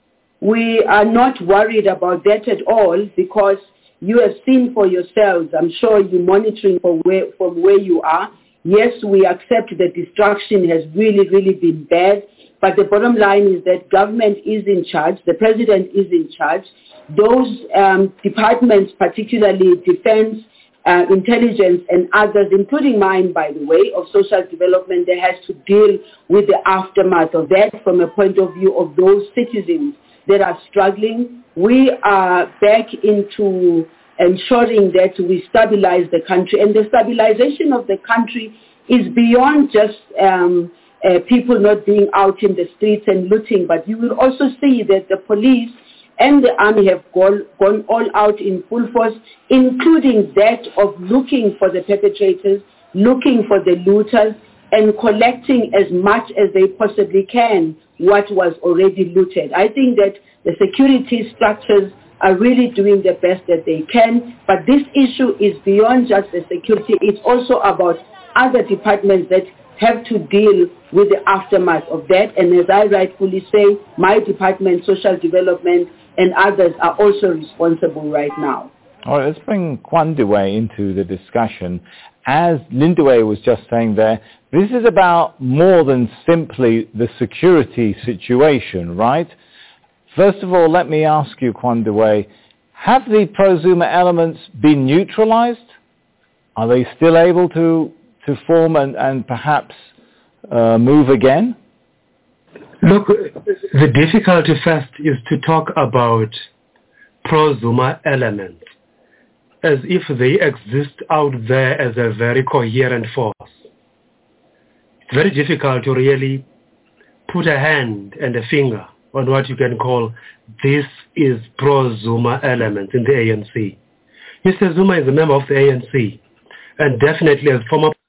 We are not worried about that at all, because you have seen for yourselves, I'm sure you're monitoring from where, from where you are. Yes, we accept that destruction has really, really been bad, but the bottom line is that government is in charge, the president is in charge. Those um, departments, particularly defense, uh, intelligence and others, including mine, by the way, of social development, that has to deal with the aftermath of that from a point of view of those citizens that are struggling. We are back into ensuring that we stabilize the country. And the stabilization of the country is beyond just um, uh, people not being out in the streets and looting, but you will also see that the police and the army have gone, gone all out in full force, including that of looking for the perpetrators, looking for the looters, and collecting as much as they possibly can what was already looted. I think that the security structures are really doing the best that they can, but this issue is beyond just the security. It's also about other departments that have to deal with the aftermath of that. And as I rightfully say, my department, social development, and others are also responsible right now. All right, let's bring Kwandiwe into the discussion. As Lindiwe was just saying there, this is about more than simply the security situation, right? First of all, let me ask you, Kwandiwe, have the pro-Zuma elements been neutralized? Are they still able to, to form and, and perhaps uh, move again? Look, the difficulty first is to talk about pro-Zuma elements as if they exist out there as a very coherent force. It's very difficult to really put a hand and a finger on what you can call this is pro-Zuma elements in the A N C. Mister Zuma is a member of the A N C, and definitely as former